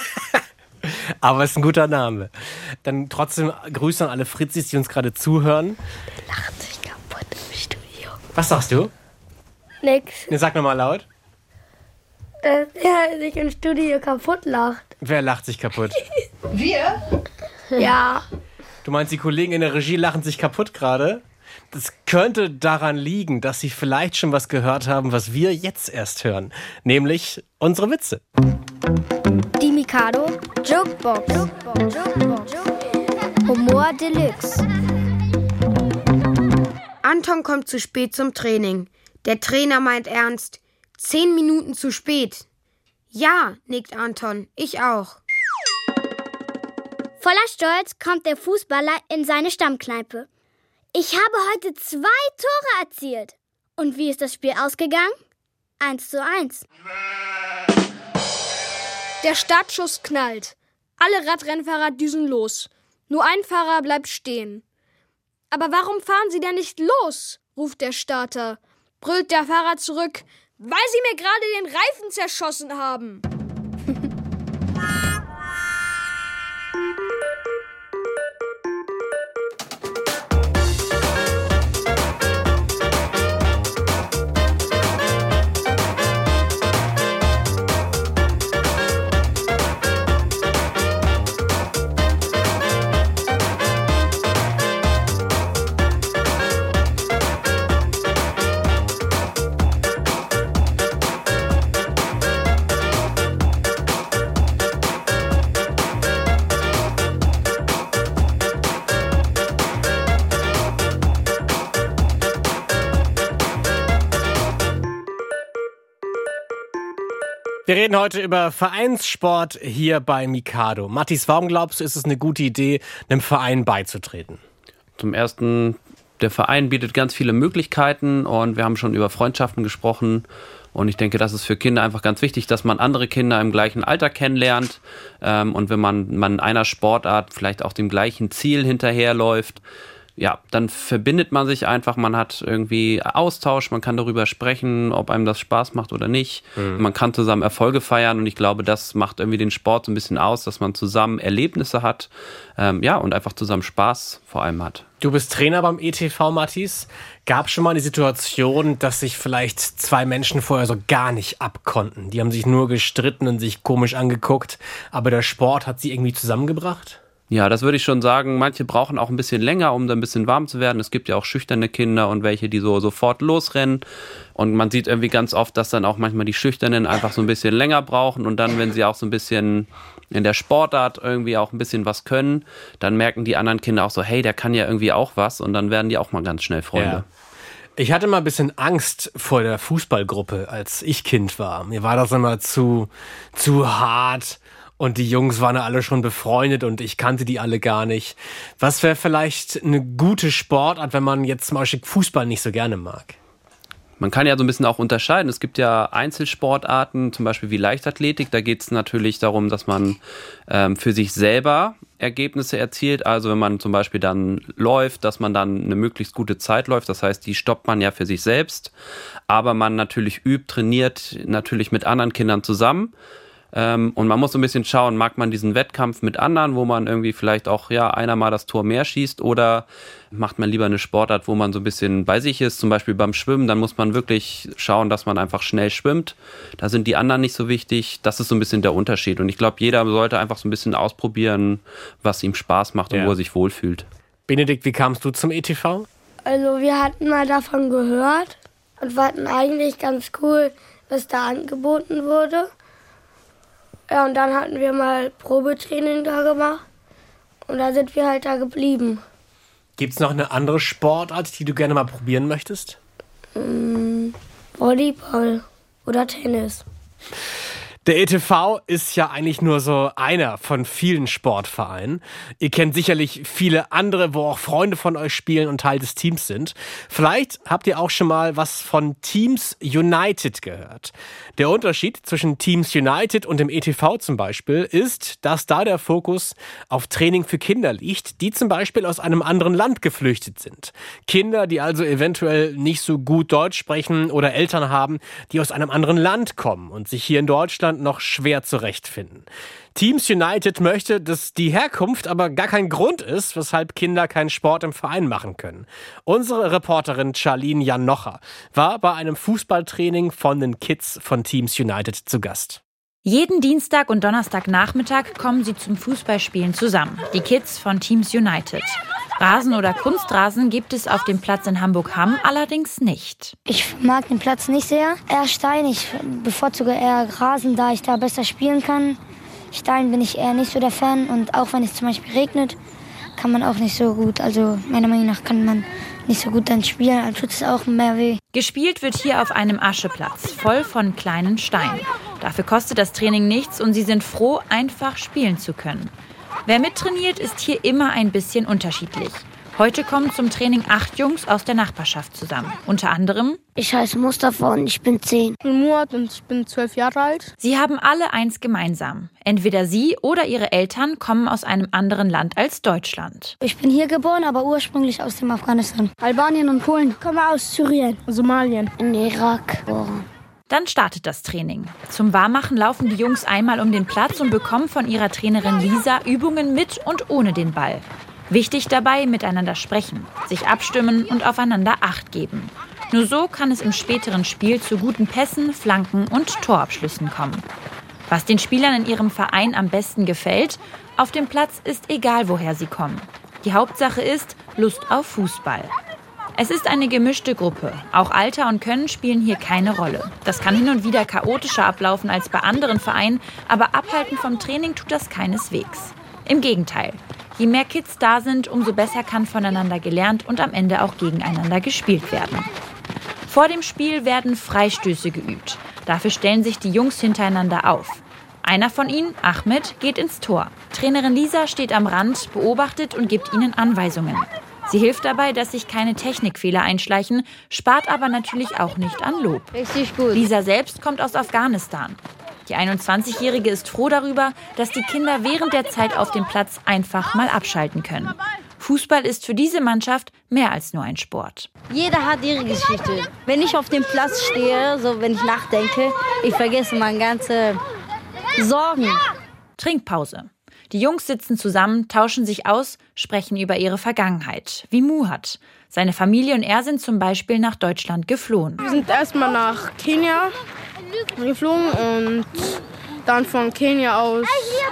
Aber es ist ein guter Name. Dann trotzdem Grüße an alle Fritzis, die uns gerade zuhören. Lacht sich kaputt im Studio. Was sagst du? Nix. Ne, sag nochmal laut. Dass er sich im Studio kaputt lacht. Wer lacht sich kaputt? Wir? Ja. Du meinst, die Kollegen in der Regie lachen sich kaputt gerade? Das könnte daran liegen, dass sie vielleicht schon was gehört haben, was wir jetzt erst hören. Nämlich unsere Witze. Die Mikado Jokebox. Humor Deluxe. Anton kommt zu spät zum Training. Der Trainer meint ernst, zehn Minuten zu spät. Ja, nickt Anton, ich auch. Voller Stolz kommt der Fußballer in seine Stammkneipe. Ich habe heute zwei Tore erzielt. Und wie ist das Spiel ausgegangen? Eins zu eins. Der Startschuss knallt. Alle Radrennfahrer düsen los. Nur ein Fahrer bleibt stehen. Aber warum fahren Sie denn nicht los? Ruft der Starter. Brüllt der Fahrer zurück. Weil Sie mir gerade den Reifen zerschossen haben. Wir reden heute über Vereinssport hier bei Mikado. Mattis, warum glaubst du, ist es eine gute Idee, einem Verein beizutreten? Zum Ersten, der Verein bietet ganz viele Möglichkeiten und wir haben schon über Freundschaften gesprochen. Und ich denke, das ist für Kinder einfach ganz wichtig, dass man andere Kinder im gleichen Alter kennenlernt. Ähm, und wenn man, man in einer Sportart vielleicht auch dem gleichen Ziel hinterherläuft, ja, dann verbindet man sich einfach, man hat irgendwie Austausch, man kann darüber sprechen, ob einem das Spaß macht oder nicht. Mhm. Man kann zusammen Erfolge feiern und ich glaube, das macht irgendwie den Sport so ein bisschen aus, dass man zusammen Erlebnisse hat, ähm, ja, und einfach zusammen Spaß vor allem hat. Du bist Trainer beim E T V, Mattis. Gab es schon mal die Situation, dass sich vielleicht zwei Menschen vorher so gar nicht abkonnten? Die haben sich nur gestritten und sich komisch angeguckt, aber der Sport hat sie irgendwie zusammengebracht? Ja, das würde ich schon sagen. Manche brauchen auch ein bisschen länger, um da ein bisschen warm zu werden. Es gibt ja auch schüchterne Kinder und welche, die so sofort losrennen. Und man sieht irgendwie ganz oft, dass dann auch manchmal die Schüchternen einfach so ein bisschen länger brauchen. Und dann, wenn sie auch so ein bisschen in der Sportart irgendwie auch ein bisschen was können, dann merken die anderen Kinder auch so, hey, der kann ja irgendwie auch was. Und dann werden die auch mal ganz schnell Freunde. Ja. Ich hatte mal ein bisschen Angst vor der Fußballgruppe, als ich Kind war. Mir war das immer zu, zu hart. Und die Jungs waren ja alle schon befreundet und ich kannte die alle gar nicht. Was wäre vielleicht eine gute Sportart, wenn man jetzt zum Beispiel Fußball nicht so gerne mag? Man kann ja so ein bisschen auch unterscheiden. Es gibt ja Einzelsportarten, zum Beispiel wie Leichtathletik. Da geht es natürlich darum, dass man ähm, für sich selber Ergebnisse erzielt. Also wenn man zum Beispiel dann läuft, dass man dann eine möglichst gute Zeit läuft. Das heißt, die stoppt man ja für sich selbst. Aber man natürlich übt, trainiert natürlich mit anderen Kindern zusammen. Ähm, und man muss so ein bisschen schauen, mag man diesen Wettkampf mit anderen, wo man irgendwie vielleicht auch, ja, einer mal das Tor mehr schießt, oder macht man lieber eine Sportart, wo man so ein bisschen bei sich ist, zum Beispiel beim Schwimmen, dann muss man wirklich schauen, dass man einfach schnell schwimmt. Da sind die anderen nicht so wichtig. Das ist so ein bisschen der Unterschied. Und ich glaube, jeder sollte einfach so ein bisschen ausprobieren, was ihm Spaß macht und Ja. wo er sich wohlfühlt. Benedikt, wie kamst du zum E T V? Also wir hatten mal davon gehört und fanden eigentlich ganz cool, was da angeboten wurde. Ja, und dann hatten wir mal Probetraining da gemacht und da sind wir halt da geblieben. Gibt's noch eine andere Sportart, die du gerne mal probieren möchtest? Mm, Volleyball oder Tennis. Der E T V ist ja eigentlich nur so einer von vielen Sportvereinen. Ihr kennt sicherlich viele andere, wo auch Freunde von euch spielen und Teil des Teams sind. Vielleicht habt ihr auch schon mal was von Teams United gehört. Der Unterschied zwischen Teams United und dem E T V zum Beispiel ist, dass da der Fokus auf Training für Kinder liegt, die zum Beispiel aus einem anderen Land geflüchtet sind. Kinder, die also eventuell nicht so gut Deutsch sprechen oder Eltern haben, die aus einem anderen Land kommen und sich hier in Deutschland noch schwer zurechtfinden. Teams United möchte, dass die Herkunft aber gar kein Grund ist, weshalb Kinder keinen Sport im Verein machen können. Unsere Reporterin Charlene Janocha war bei einem Fußballtraining von den Kids von Teams United zu Gast. Jeden Dienstag und Donnerstagnachmittag kommen sie zum Fußballspielen zusammen, die Kids von Teams United. Rasen oder Kunstrasen gibt es auf dem Platz in Hamburg-Hamm allerdings nicht. Ich mag den Platz nicht sehr. Eher Stein. Ich bevorzuge eher Rasen, da ich da besser spielen kann. Stein bin ich eher nicht so der Fan. Und auch wenn es zum Beispiel regnet, kann man auch nicht so gut. Also meiner Meinung nach kann man nicht so gut dann spielen. Dann tut es auch mehr weh. Gespielt wird hier auf einem Ascheplatz, voll von kleinen Steinen. Dafür kostet das Training nichts und sie sind froh, einfach spielen zu können. Wer mittrainiert, ist hier immer ein bisschen unterschiedlich. Heute kommen zum Training acht Jungs aus der Nachbarschaft zusammen. Unter anderem: Ich heiße Mustafa und ich bin zehn. Ich bin Murat und ich bin zwölf Jahre alt. Sie haben alle eins gemeinsam. Entweder sie oder ihre Eltern kommen aus einem anderen Land als Deutschland. Ich bin hier geboren, aber ursprünglich aus dem Afghanistan. Albanien und Polen. Ich komme aus Syrien. Somalien. In Irak geboren. Dann startet das Training. Zum Warmmachen laufen die Jungs einmal um den Platz und bekommen von ihrer Trainerin Lisa Übungen mit und ohne den Ball. Wichtig dabei, miteinander sprechen, sich abstimmen und aufeinander Acht geben. Nur so kann es im späteren Spiel zu guten Pässen, Flanken und Torabschlüssen kommen. Was den Spielern in ihrem Verein am besten gefällt: Auf dem Platz ist egal, woher sie kommen. Die Hauptsache ist Lust auf Fußball. Es ist eine gemischte Gruppe. Auch Alter und Können spielen hier keine Rolle. Das kann hin und wieder chaotischer ablaufen als bei anderen Vereinen, aber abhalten vom Training tut das keineswegs. Im Gegenteil. Je mehr Kids da sind, umso besser kann voneinander gelernt und am Ende auch gegeneinander gespielt werden. Vor dem Spiel werden Freistöße geübt. Dafür stellen sich die Jungs hintereinander auf. Einer von ihnen, Ahmed, geht ins Tor. Trainerin Lisa steht am Rand, beobachtet und gibt ihnen Anweisungen. Sie hilft dabei, dass sich keine Technikfehler einschleichen, spart aber natürlich auch nicht an Lob. Richtig gut. Lisa selbst kommt aus Afghanistan. Die einundzwanzigjährige ist froh darüber, dass die Kinder während der Zeit auf dem Platz einfach mal abschalten können. Fußball ist für diese Mannschaft mehr als nur ein Sport. Jeder hat ihre Geschichte. Wenn ich auf dem Platz stehe, so wenn ich nachdenke, ich vergesse meine ganze Sorgen. Trinkpause. Die Jungs sitzen zusammen, tauschen sich aus, sprechen über ihre Vergangenheit, wie Muhat. Seine Familie und er sind zum Beispiel nach Deutschland geflohen. Wir sind erstmal nach Kenia geflogen und dann von Kenia aus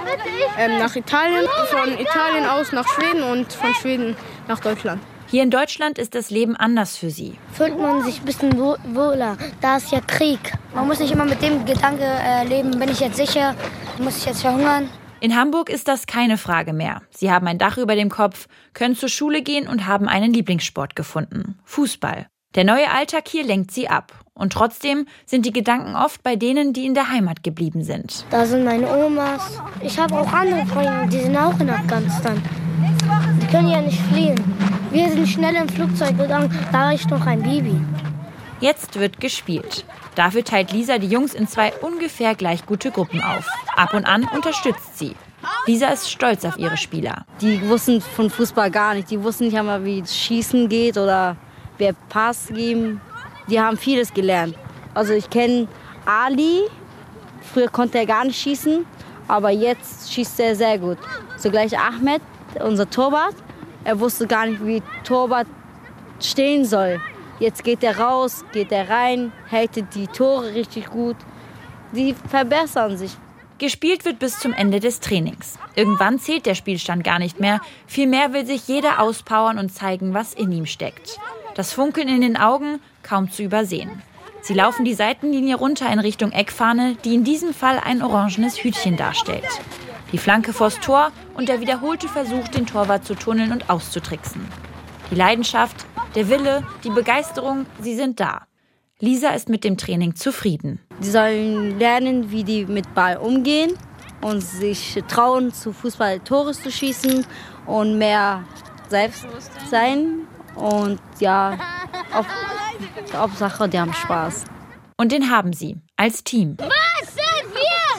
ähm, nach Italien, von Italien aus nach Schweden und von Schweden nach Deutschland. Hier in Deutschland ist das Leben anders für sie. Fühlt man sich ein bisschen wohler. Da ist ja Krieg. Man muss nicht immer mit dem Gedanke äh, leben, bin ich jetzt sicher, muss ich jetzt verhungern. In Hamburg ist das keine Frage mehr. Sie haben ein Dach über dem Kopf, können zur Schule gehen und haben einen Lieblingssport gefunden: Fußball. Der neue Alltag hier lenkt sie ab. Und trotzdem sind die Gedanken oft bei denen, die in der Heimat geblieben sind. Da sind meine Omas. Ich habe auch andere Freunde, die sind auch in Afghanistan. Die können ja nicht fliehen. Wir sind schnell im Flugzeug gegangen, da war ich noch ein Baby. Jetzt wird gespielt. Dafür teilt Lisa die Jungs in zwei ungefähr gleich gute Gruppen auf. Ab und an unterstützt sie. Lisa ist stolz auf ihre Spieler. Die wussten von Fußball gar nicht. Die wussten nicht einmal, wie Schießen geht oder wer Pass geben. Die haben vieles gelernt. Also ich kenne Ali. Früher konnte er gar nicht schießen, aber jetzt schießt er sehr gut. Zugleich Ahmed, unser Torwart. Er wusste gar nicht, wie Torwart stehen soll. Jetzt geht er raus, geht er rein, hält die Tore richtig gut. Die verbessern sich. Gespielt wird bis zum Ende des Trainings. Irgendwann zählt der Spielstand gar nicht mehr. Vielmehr will sich jeder auspowern und zeigen, was in ihm steckt. Das Funkeln in den Augen kaum zu übersehen. Sie laufen die Seitenlinie runter in Richtung Eckfahne, die in diesem Fall ein orangenes Hütchen darstellt. Die Flanke vors Tor und der wiederholte Versuch, den Torwart zu tunneln und auszutricksen. Die Leidenschaft, der Wille, die Begeisterung, sie sind da. Lisa ist mit dem Training zufrieden. Die sollen lernen, wie die mit Ball umgehen und sich trauen, zu Fußball Tore zu schießen und mehr selbst sein. Und ja, auf, Hauptsache, die haben Spaß. Und den haben sie, als Team. Was sind wir?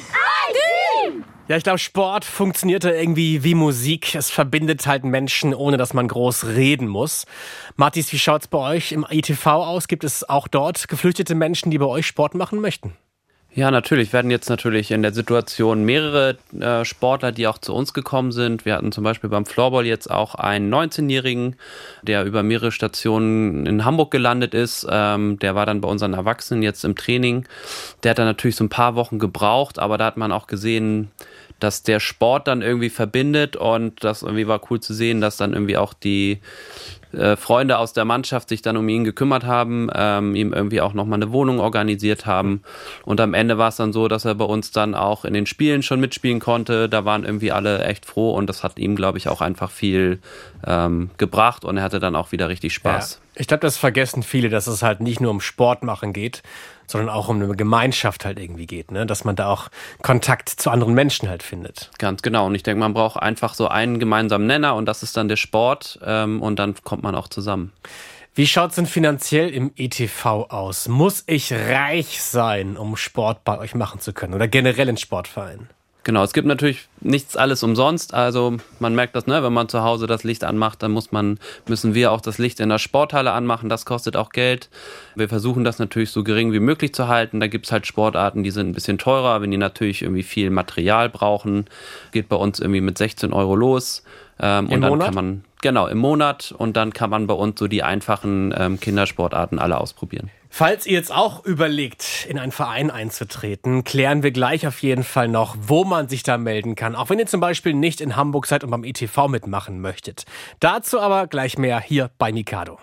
Ein Team! Ja, ich glaube, Sport funktioniert da irgendwie wie Musik. Es verbindet halt Menschen, ohne dass man groß reden muss. Mathis, wie schaut's bei euch im I T V aus? Gibt es auch dort geflüchtete Menschen, die bei euch Sport machen möchten? Ja, natürlich. Wir hatten jetzt natürlich in der Situation mehrere äh, Sportler, die auch zu uns gekommen sind. Wir hatten zum Beispiel beim Floorball jetzt auch einen neunzehnjährigen, der über mehrere Stationen in Hamburg gelandet ist. Ähm, der war dann bei unseren Erwachsenen jetzt im Training. Der hat dann natürlich so ein paar Wochen gebraucht, aber da hat man auch gesehen, dass der Sport dann irgendwie verbindet, und das irgendwie war cool zu sehen, dass dann irgendwie auch die äh, Freunde aus der Mannschaft sich dann um ihn gekümmert haben, ähm, ihm irgendwie auch nochmal eine Wohnung organisiert haben, und am Ende war es dann so, dass er bei uns dann auch in den Spielen schon mitspielen konnte. Da waren irgendwie alle echt froh, und das hat ihm, glaube ich, auch einfach viel ähm, gebracht, und er hatte dann auch wieder richtig Spaß. Ja. Ich glaube, das vergessen viele, dass es halt nicht nur um Sport machen geht, sondern auch um eine Gemeinschaft halt irgendwie geht, ne? Dass man da auch Kontakt zu anderen Menschen halt findet. Ganz genau. Und ich denke, man braucht einfach so einen gemeinsamen Nenner, und das ist dann der Sport, ähm, und dann kommt man auch zusammen. Wie schaut es denn finanziell im E T V aus? Muss ich reich sein, um Sport bei euch machen zu können, oder generell in Sportvereinen? Genau, es gibt natürlich nichts alles umsonst. Also man merkt das, ne, wenn man zu Hause das Licht anmacht, dann muss man, müssen wir auch das Licht in der Sporthalle anmachen. Das kostet auch Geld. Wir versuchen das natürlich so gering wie möglich zu halten. Da gibt es halt Sportarten, die sind ein bisschen teurer. Wenn die natürlich irgendwie viel Material brauchen, geht bei uns irgendwie mit sechzehn Euro los. Ähm, Im und dann Monat? kann man, genau, im Monat. Und dann kann man bei uns so die einfachen ähm, Kindersportarten alle ausprobieren. Falls ihr jetzt auch überlegt, in einen Verein einzutreten, klären wir gleich auf jeden Fall noch, wo man sich da melden kann. Auch wenn ihr zum Beispiel nicht in Hamburg seid und beim E T V mitmachen möchtet. Dazu aber gleich mehr hier bei Mikado.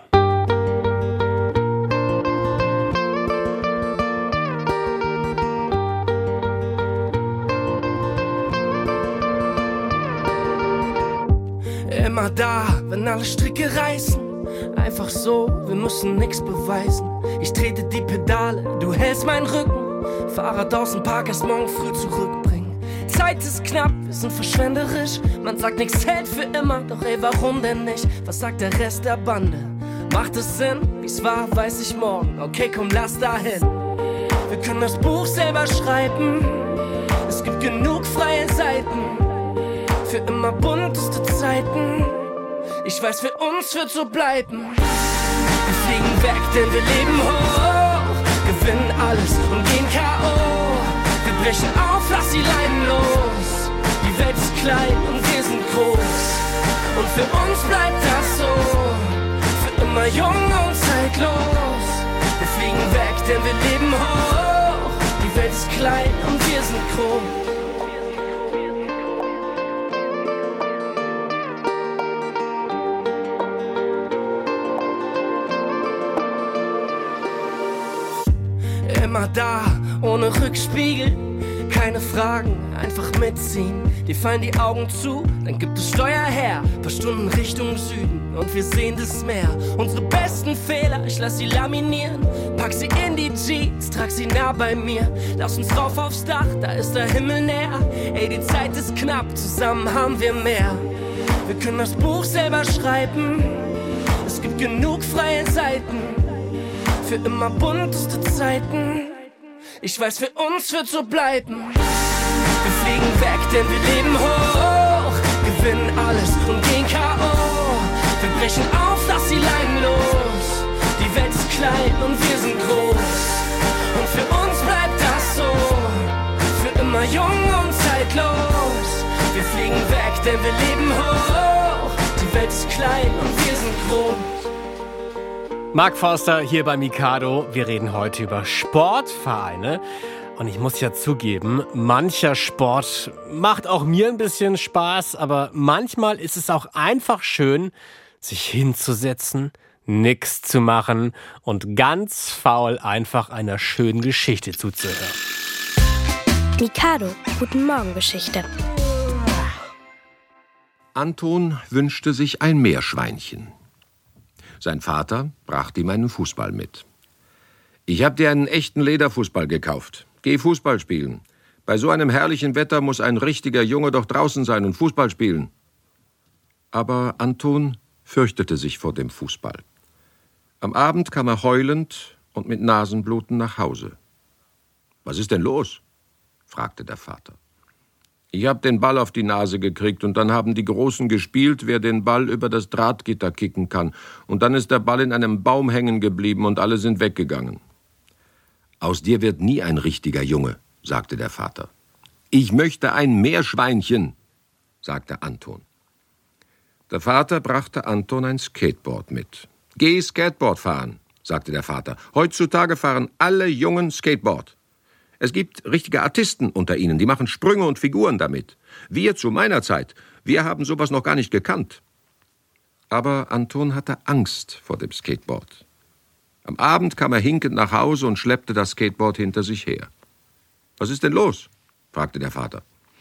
Immer da, wenn alle Stricke reißen. Einfach so, wir müssen nix beweisen. Ich trete die Pedale, du hältst meinen Rücken. Fahrrad aus dem Park, erst morgen früh zurückbringen. Zeit ist knapp, wir sind verschwenderisch. Man sagt, nix hält für immer, doch ey, warum denn nicht? Was sagt der Rest der Bande? Macht es Sinn? Wie's war, weiß ich morgen. Okay, komm, lass dahin. Wir können das Buch selber schreiben. Es gibt genug freie Seiten. Für immer bunteste Zeiten. Ich weiß, für uns wird so bleiben. Wir fliegen weg, denn wir leben hoch. Gewinnen alles und gehen K O. Wir brechen auf, lass die Leinen los. Die Welt ist klein und wir sind groß. Und für uns bleibt das so. Für immer jung und zeitlos. Wir fliegen weg, denn wir leben hoch. Die Die Welt ist klein und wir sind groß. Immer da, ohne Rückspiegel, keine Fragen, einfach mitziehen. Dir fallen die Augen zu, dann gibt es Steuer her, paar Stunden Richtung Süden und wir sehen das Meer. Unsere besten Fehler, ich lass sie laminieren, pack sie in die Jeans, trag sie nah bei mir. Lass uns rauf aufs Dach, da ist der Himmel näher. Ey, die Zeit ist knapp, zusammen haben wir mehr. Wir können das Buch selber schreiben, es gibt genug freie Seiten. Für immer bunteste Zeiten. Ich weiß, für uns wird so bleiben. Wir fliegen weg, denn wir leben hoch. Gewinnen alles und gehen K O. Wir brechen auf, lass die Leinen los. Die Welt ist klein und wir sind groß. Und für uns bleibt das so. Für immer jung und zeitlos. Wir fliegen weg, denn wir leben hoch. Die Welt ist klein und wir sind groß. Mark Forster hier bei Mikado. Wir reden heute über Sportvereine. Und ich muss ja zugeben, mancher Sport macht auch mir ein bisschen Spaß, aber manchmal ist es auch einfach schön, sich hinzusetzen, nichts zu machen und ganz faul einfach einer schönen Geschichte zuzuhören. Mikado, guten Morgen Geschichte. Anton wünschte sich ein Meerschweinchen. Sein Vater brachte ihm einen Fußball mit. »Ich hab dir einen echten Lederfußball gekauft. Geh Fußball spielen. Bei so einem herrlichen Wetter muss ein richtiger Junge doch draußen sein und Fußball spielen.« Aber Anton fürchtete sich vor dem Fußball. Am Abend kam er heulend und mit Nasenbluten nach Hause. »Was ist denn los?« fragte der Vater. »Ich hab den Ball auf die Nase gekriegt und dann haben die Großen gespielt, wer den Ball über das Drahtgitter kicken kann. Und dann ist der Ball in einem Baum hängen geblieben und alle sind weggegangen.« »Aus dir wird nie ein richtiger Junge«, sagte der Vater. »Ich möchte ein Meerschweinchen«, sagte Anton. Der Vater brachte Anton ein Skateboard mit. »Geh Skateboard fahren«, sagte der Vater. »Heutzutage fahren alle Jungen Skateboard. Es gibt richtige Artisten unter ihnen, die machen Sprünge und Figuren damit. Wir zu meiner Zeit, wir haben sowas noch gar nicht gekannt.« Aber Anton hatte Angst vor dem Skateboard. Am Abend kam er hinkend nach Hause und schleppte das Skateboard hinter sich her. »Was ist denn los?« fragte der Vater.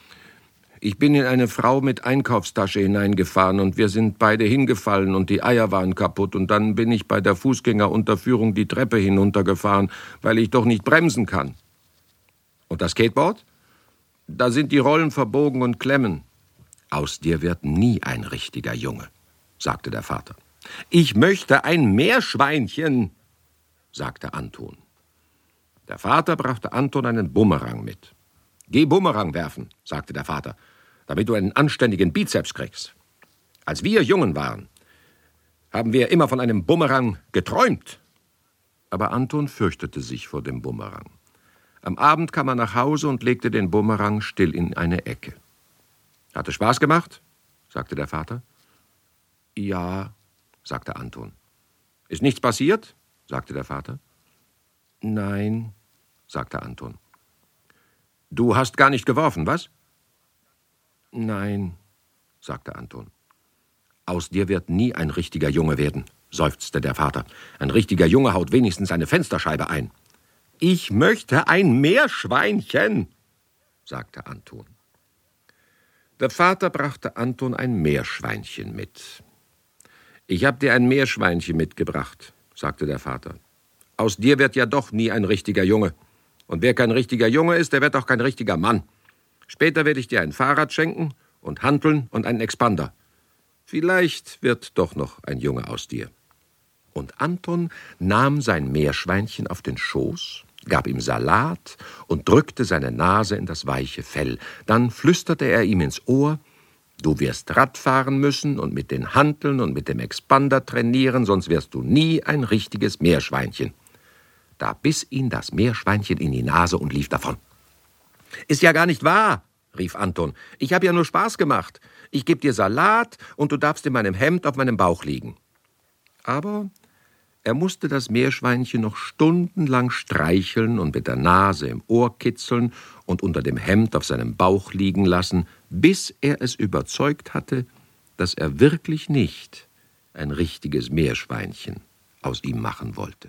»Ich bin in eine Frau mit Einkaufstasche hineingefahren und wir sind beide hingefallen und die Eier waren kaputt und dann bin ich bei der Fußgängerunterführung die Treppe hinuntergefahren, weil ich doch nicht bremsen kann.« »Und das Skateboard?« »Da sind die Rollen verbogen und klemmen.« »Aus dir wird nie ein richtiger Junge«, sagte der Vater. »Ich möchte ein Meerschweinchen«, sagte Anton. Der Vater brachte Anton einen Bumerang mit. »Geh Bumerang werfen«, sagte der Vater, »damit du einen anständigen Bizeps kriegst. Als wir Jungen waren, haben wir immer von einem Bumerang geträumt.« Aber Anton fürchtete sich vor dem Bumerang. Am Abend kam er nach Hause und legte den Bumerang still in eine Ecke. »Hat es Spaß gemacht?« sagte der Vater. »Ja«, sagte Anton. »Ist nichts passiert?« sagte der Vater. »Nein«, sagte Anton. »Du hast gar nicht geworfen, was?« »Nein«, sagte Anton. »Aus dir wird nie ein richtiger Junge werden«, seufzte der Vater. »Ein richtiger Junge haut wenigstens eine Fensterscheibe ein.« »Ich möchte ein Meerschweinchen«, sagte Anton. Der Vater brachte Anton ein Meerschweinchen mit. »Ich hab dir ein Meerschweinchen mitgebracht«, sagte der Vater. »Aus dir wird ja doch nie ein richtiger Junge. Und wer kein richtiger Junge ist, der wird auch kein richtiger Mann. Später werde ich dir ein Fahrrad schenken und Hanteln und einen Expander. Vielleicht wird doch noch ein Junge aus dir.« Und Anton nahm sein Meerschweinchen auf den Schoß, gab ihm Salat und drückte seine Nase in das weiche Fell. Dann flüsterte er ihm ins Ohr: »Du wirst Rad fahren müssen und mit den Hanteln und mit dem Expander trainieren, sonst wirst du nie ein richtiges Meerschweinchen.« Da biss ihn das Meerschweinchen in die Nase und lief davon. »Ist ja gar nicht wahr«, rief Anton. »Ich habe ja nur Spaß gemacht. Ich gebe dir Salat und du darfst in meinem Hemd auf meinem Bauch liegen.« Aber Er musste das Meerschweinchen noch stundenlang streicheln und mit der Nase im Ohr kitzeln und unter dem Hemd auf seinem Bauch liegen lassen, bis er es überzeugt hatte, dass er wirklich nicht ein richtiges Meerschweinchen aus ihm machen wollte.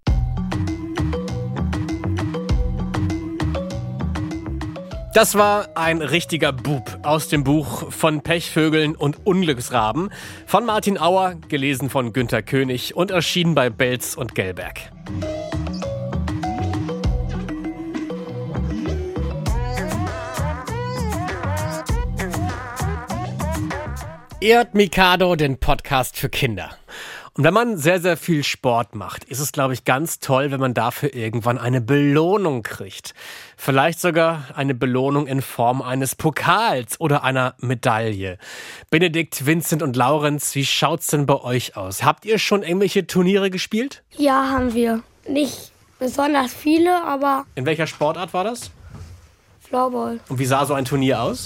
Das war ein richtiger Bub aus dem Buch von Pechvögeln und Unglücksraben von Martin Auer, gelesen von Günter König und erschienen bei Belz und Gelberg. Ihr hört Mikado, den Podcast für Kinder. Und wenn man sehr, sehr viel Sport macht, ist es, glaube ich, ganz toll, wenn man dafür irgendwann eine Belohnung kriegt. Vielleicht sogar eine Belohnung in Form eines Pokals oder einer Medaille. Benedikt, Vincent und Laurenz, wie schaut's denn bei euch aus? Habt ihr schon irgendwelche Turniere gespielt? Ja, haben wir. Nicht besonders viele, aber In welcher Sportart war das? Floorball. Und wie sah so ein Turnier aus?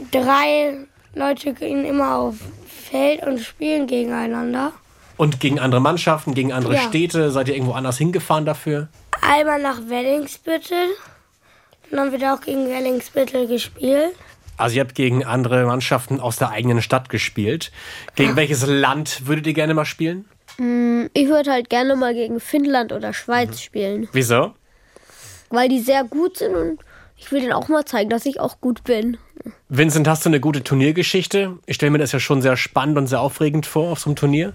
Drei Leute gehen immer auf Feld und spielen gegeneinander. Und gegen andere Mannschaften, gegen andere Ja. Städte? Seid ihr irgendwo anders hingefahren dafür? Einmal nach Wellingsbüttel. Dann haben wir da auch gegen Wellingsbüttel gespielt. Also ihr habt gegen andere Mannschaften aus der eigenen Stadt gespielt. Gegen welches Land würdet ihr gerne mal spielen? Hm, Ich würde halt gerne mal gegen Finnland oder Schweiz spielen, Wieso? weil die sehr gut sind und ich will denen auch mal zeigen, dass ich auch gut bin. Vincent, hast du eine gute Turniergeschichte? Ich stelle mir das ja schon sehr spannend und sehr aufregend vor auf so einem Turnier.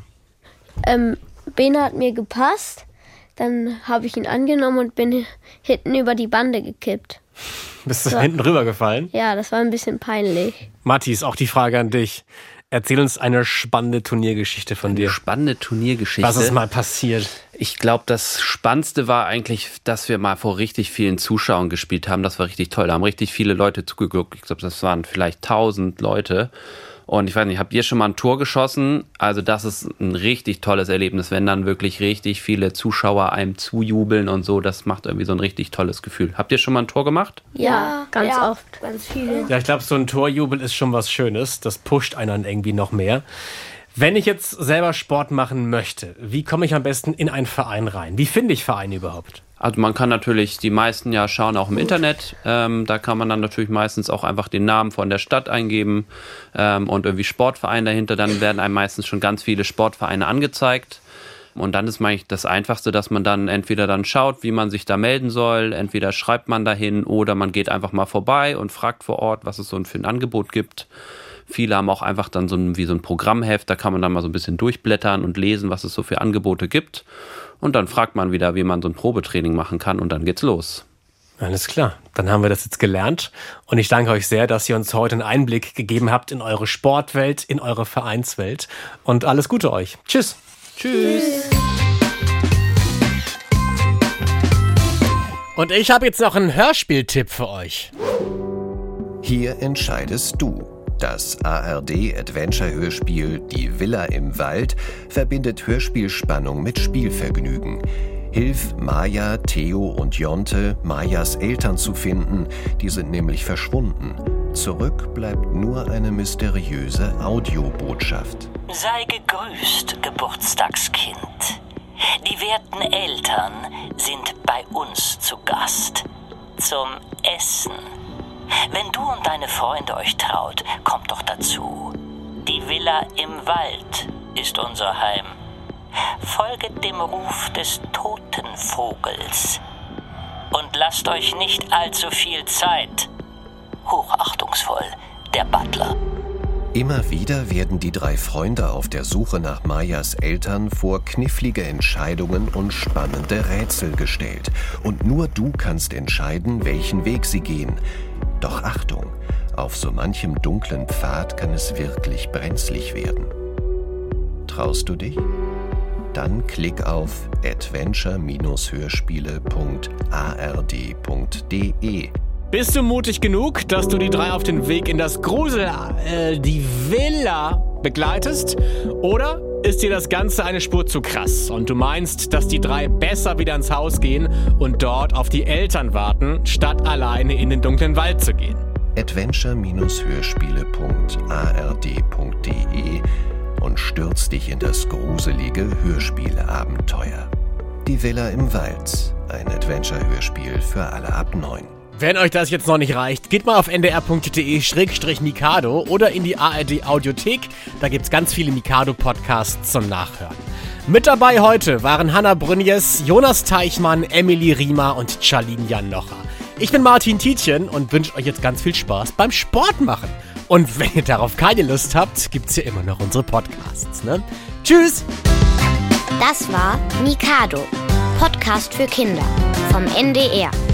Ähm, Bene hat mir gepasst, dann habe ich ihn angenommen und bin hinten über die Bande gekippt. Bist du So. hinten rübergefallen? Ja, das war ein bisschen peinlich. Matthias, auch die Frage an dich. Erzähl uns eine spannende Turniergeschichte von dir. Spannende Turniergeschichte. Was ist mal passiert? Ich glaube, das Spannendste war eigentlich, dass wir mal vor richtig vielen Zuschauern gespielt haben. Das war richtig toll. Da haben richtig viele Leute zugeguckt. Ich glaube, das waren vielleicht tausend Leute. Und ich weiß nicht, habt ihr schon mal ein Tor geschossen? Also das ist ein richtig tolles Erlebnis, wenn dann wirklich richtig viele Zuschauer einem zujubeln und so. Das macht irgendwie so ein richtig tolles Gefühl. Habt ihr schon mal ein Tor gemacht? Ja, ganz ja, oft. Ganz viele. Ja, ich glaube, so ein Torjubel ist schon was Schönes. Das pusht einen dann irgendwie noch mehr. Wenn ich jetzt selber Sport machen möchte, wie komme ich am besten in einen Verein rein? Wie finde ich Vereine überhaupt? Also man kann natürlich, die meisten ja schauen auch im Internet, ähm, da kann man dann natürlich meistens auch einfach den Namen von der Stadt eingeben ähm, und irgendwie Sportverein dahinter, dann werden einem meistens schon ganz viele Sportvereine angezeigt. Und dann ist eigentlich das Einfachste, dass man dann entweder dann schaut, wie man sich da melden soll, entweder schreibt man dahin oder man geht einfach mal vorbei und fragt vor Ort, was es so für ein Angebot gibt. Viele haben auch einfach dann so ein, wie so ein Programmheft, da kann man dann mal so ein bisschen durchblättern und lesen, was es so für Angebote gibt. Und dann fragt man wieder, wie man so ein Probetraining machen kann und dann geht's los. Alles klar, dann haben wir das jetzt gelernt. Und ich danke euch sehr, dass ihr uns heute einen Einblick gegeben habt in eure Sportwelt, in eure Vereinswelt. Und alles Gute euch. Tschüss. Tschüss. Und ich habe jetzt noch einen Hörspieltipp für euch. Hier entscheidest du. Das A R D-Adventure-Hörspiel Die Villa im Wald verbindet Hörspielspannung mit Spielvergnügen. Hilf Maja, Theo und Jonte, Majas Eltern zu finden. Die sind nämlich verschwunden. Zurück bleibt nur eine mysteriöse Audiobotschaft. Sei gegrüßt, Geburtstagskind. Die werten Eltern sind bei uns zu Gast. Zum Essen. Wenn du und deine Freunde euch traut, kommt doch dazu. Die Villa im Wald ist unser Heim. Folget dem Ruf des toten Vogels. Und lasst euch nicht allzu viel Zeit. Hochachtungsvoll, der Butler. Immer wieder werden die drei Freunde auf der Suche nach Majas Eltern vor knifflige Entscheidungen und spannende Rätsel gestellt. Und nur du kannst entscheiden, welchen Weg sie gehen. Doch Achtung, auf so manchem dunklen Pfad kann es wirklich brenzlig werden. Traust du dich? Dann klick auf adventure Hörspiele punkt a r d punkt d e. Bist du mutig genug, dass du die drei auf den Weg in das Grusel, äh, die Villa begleitest? Oder ist dir das Ganze eine Spur zu krass und du meinst, dass die drei besser wieder ins Haus gehen und dort auf die Eltern warten, statt alleine in den dunklen Wald zu gehen? adventure Hörspiele punkt a r d punkt d e. und stürz dich in das gruselige Hörspielabenteuer. Die Villa im Wald, ein Adventure-Hörspiel für alle ab neun. Wenn euch das jetzt noch nicht reicht, geht mal auf n d r punkt d e slash mikado oder in die A R D Audiothek. Da gibt's ganz viele Mikado-Podcasts zum Nachhören. Mit dabei heute waren Hanna Brünjes, Jonas Teichmann, Emily Riemer und Charlene Janocha. Ich bin Martin Tietjen und wünsche euch jetzt ganz viel Spaß beim Sport machen. Und wenn ihr darauf keine Lust habt, gibt's hier immer noch unsere Podcasts, ne? Tschüss! Das war Mikado, Podcast für Kinder vom N D R.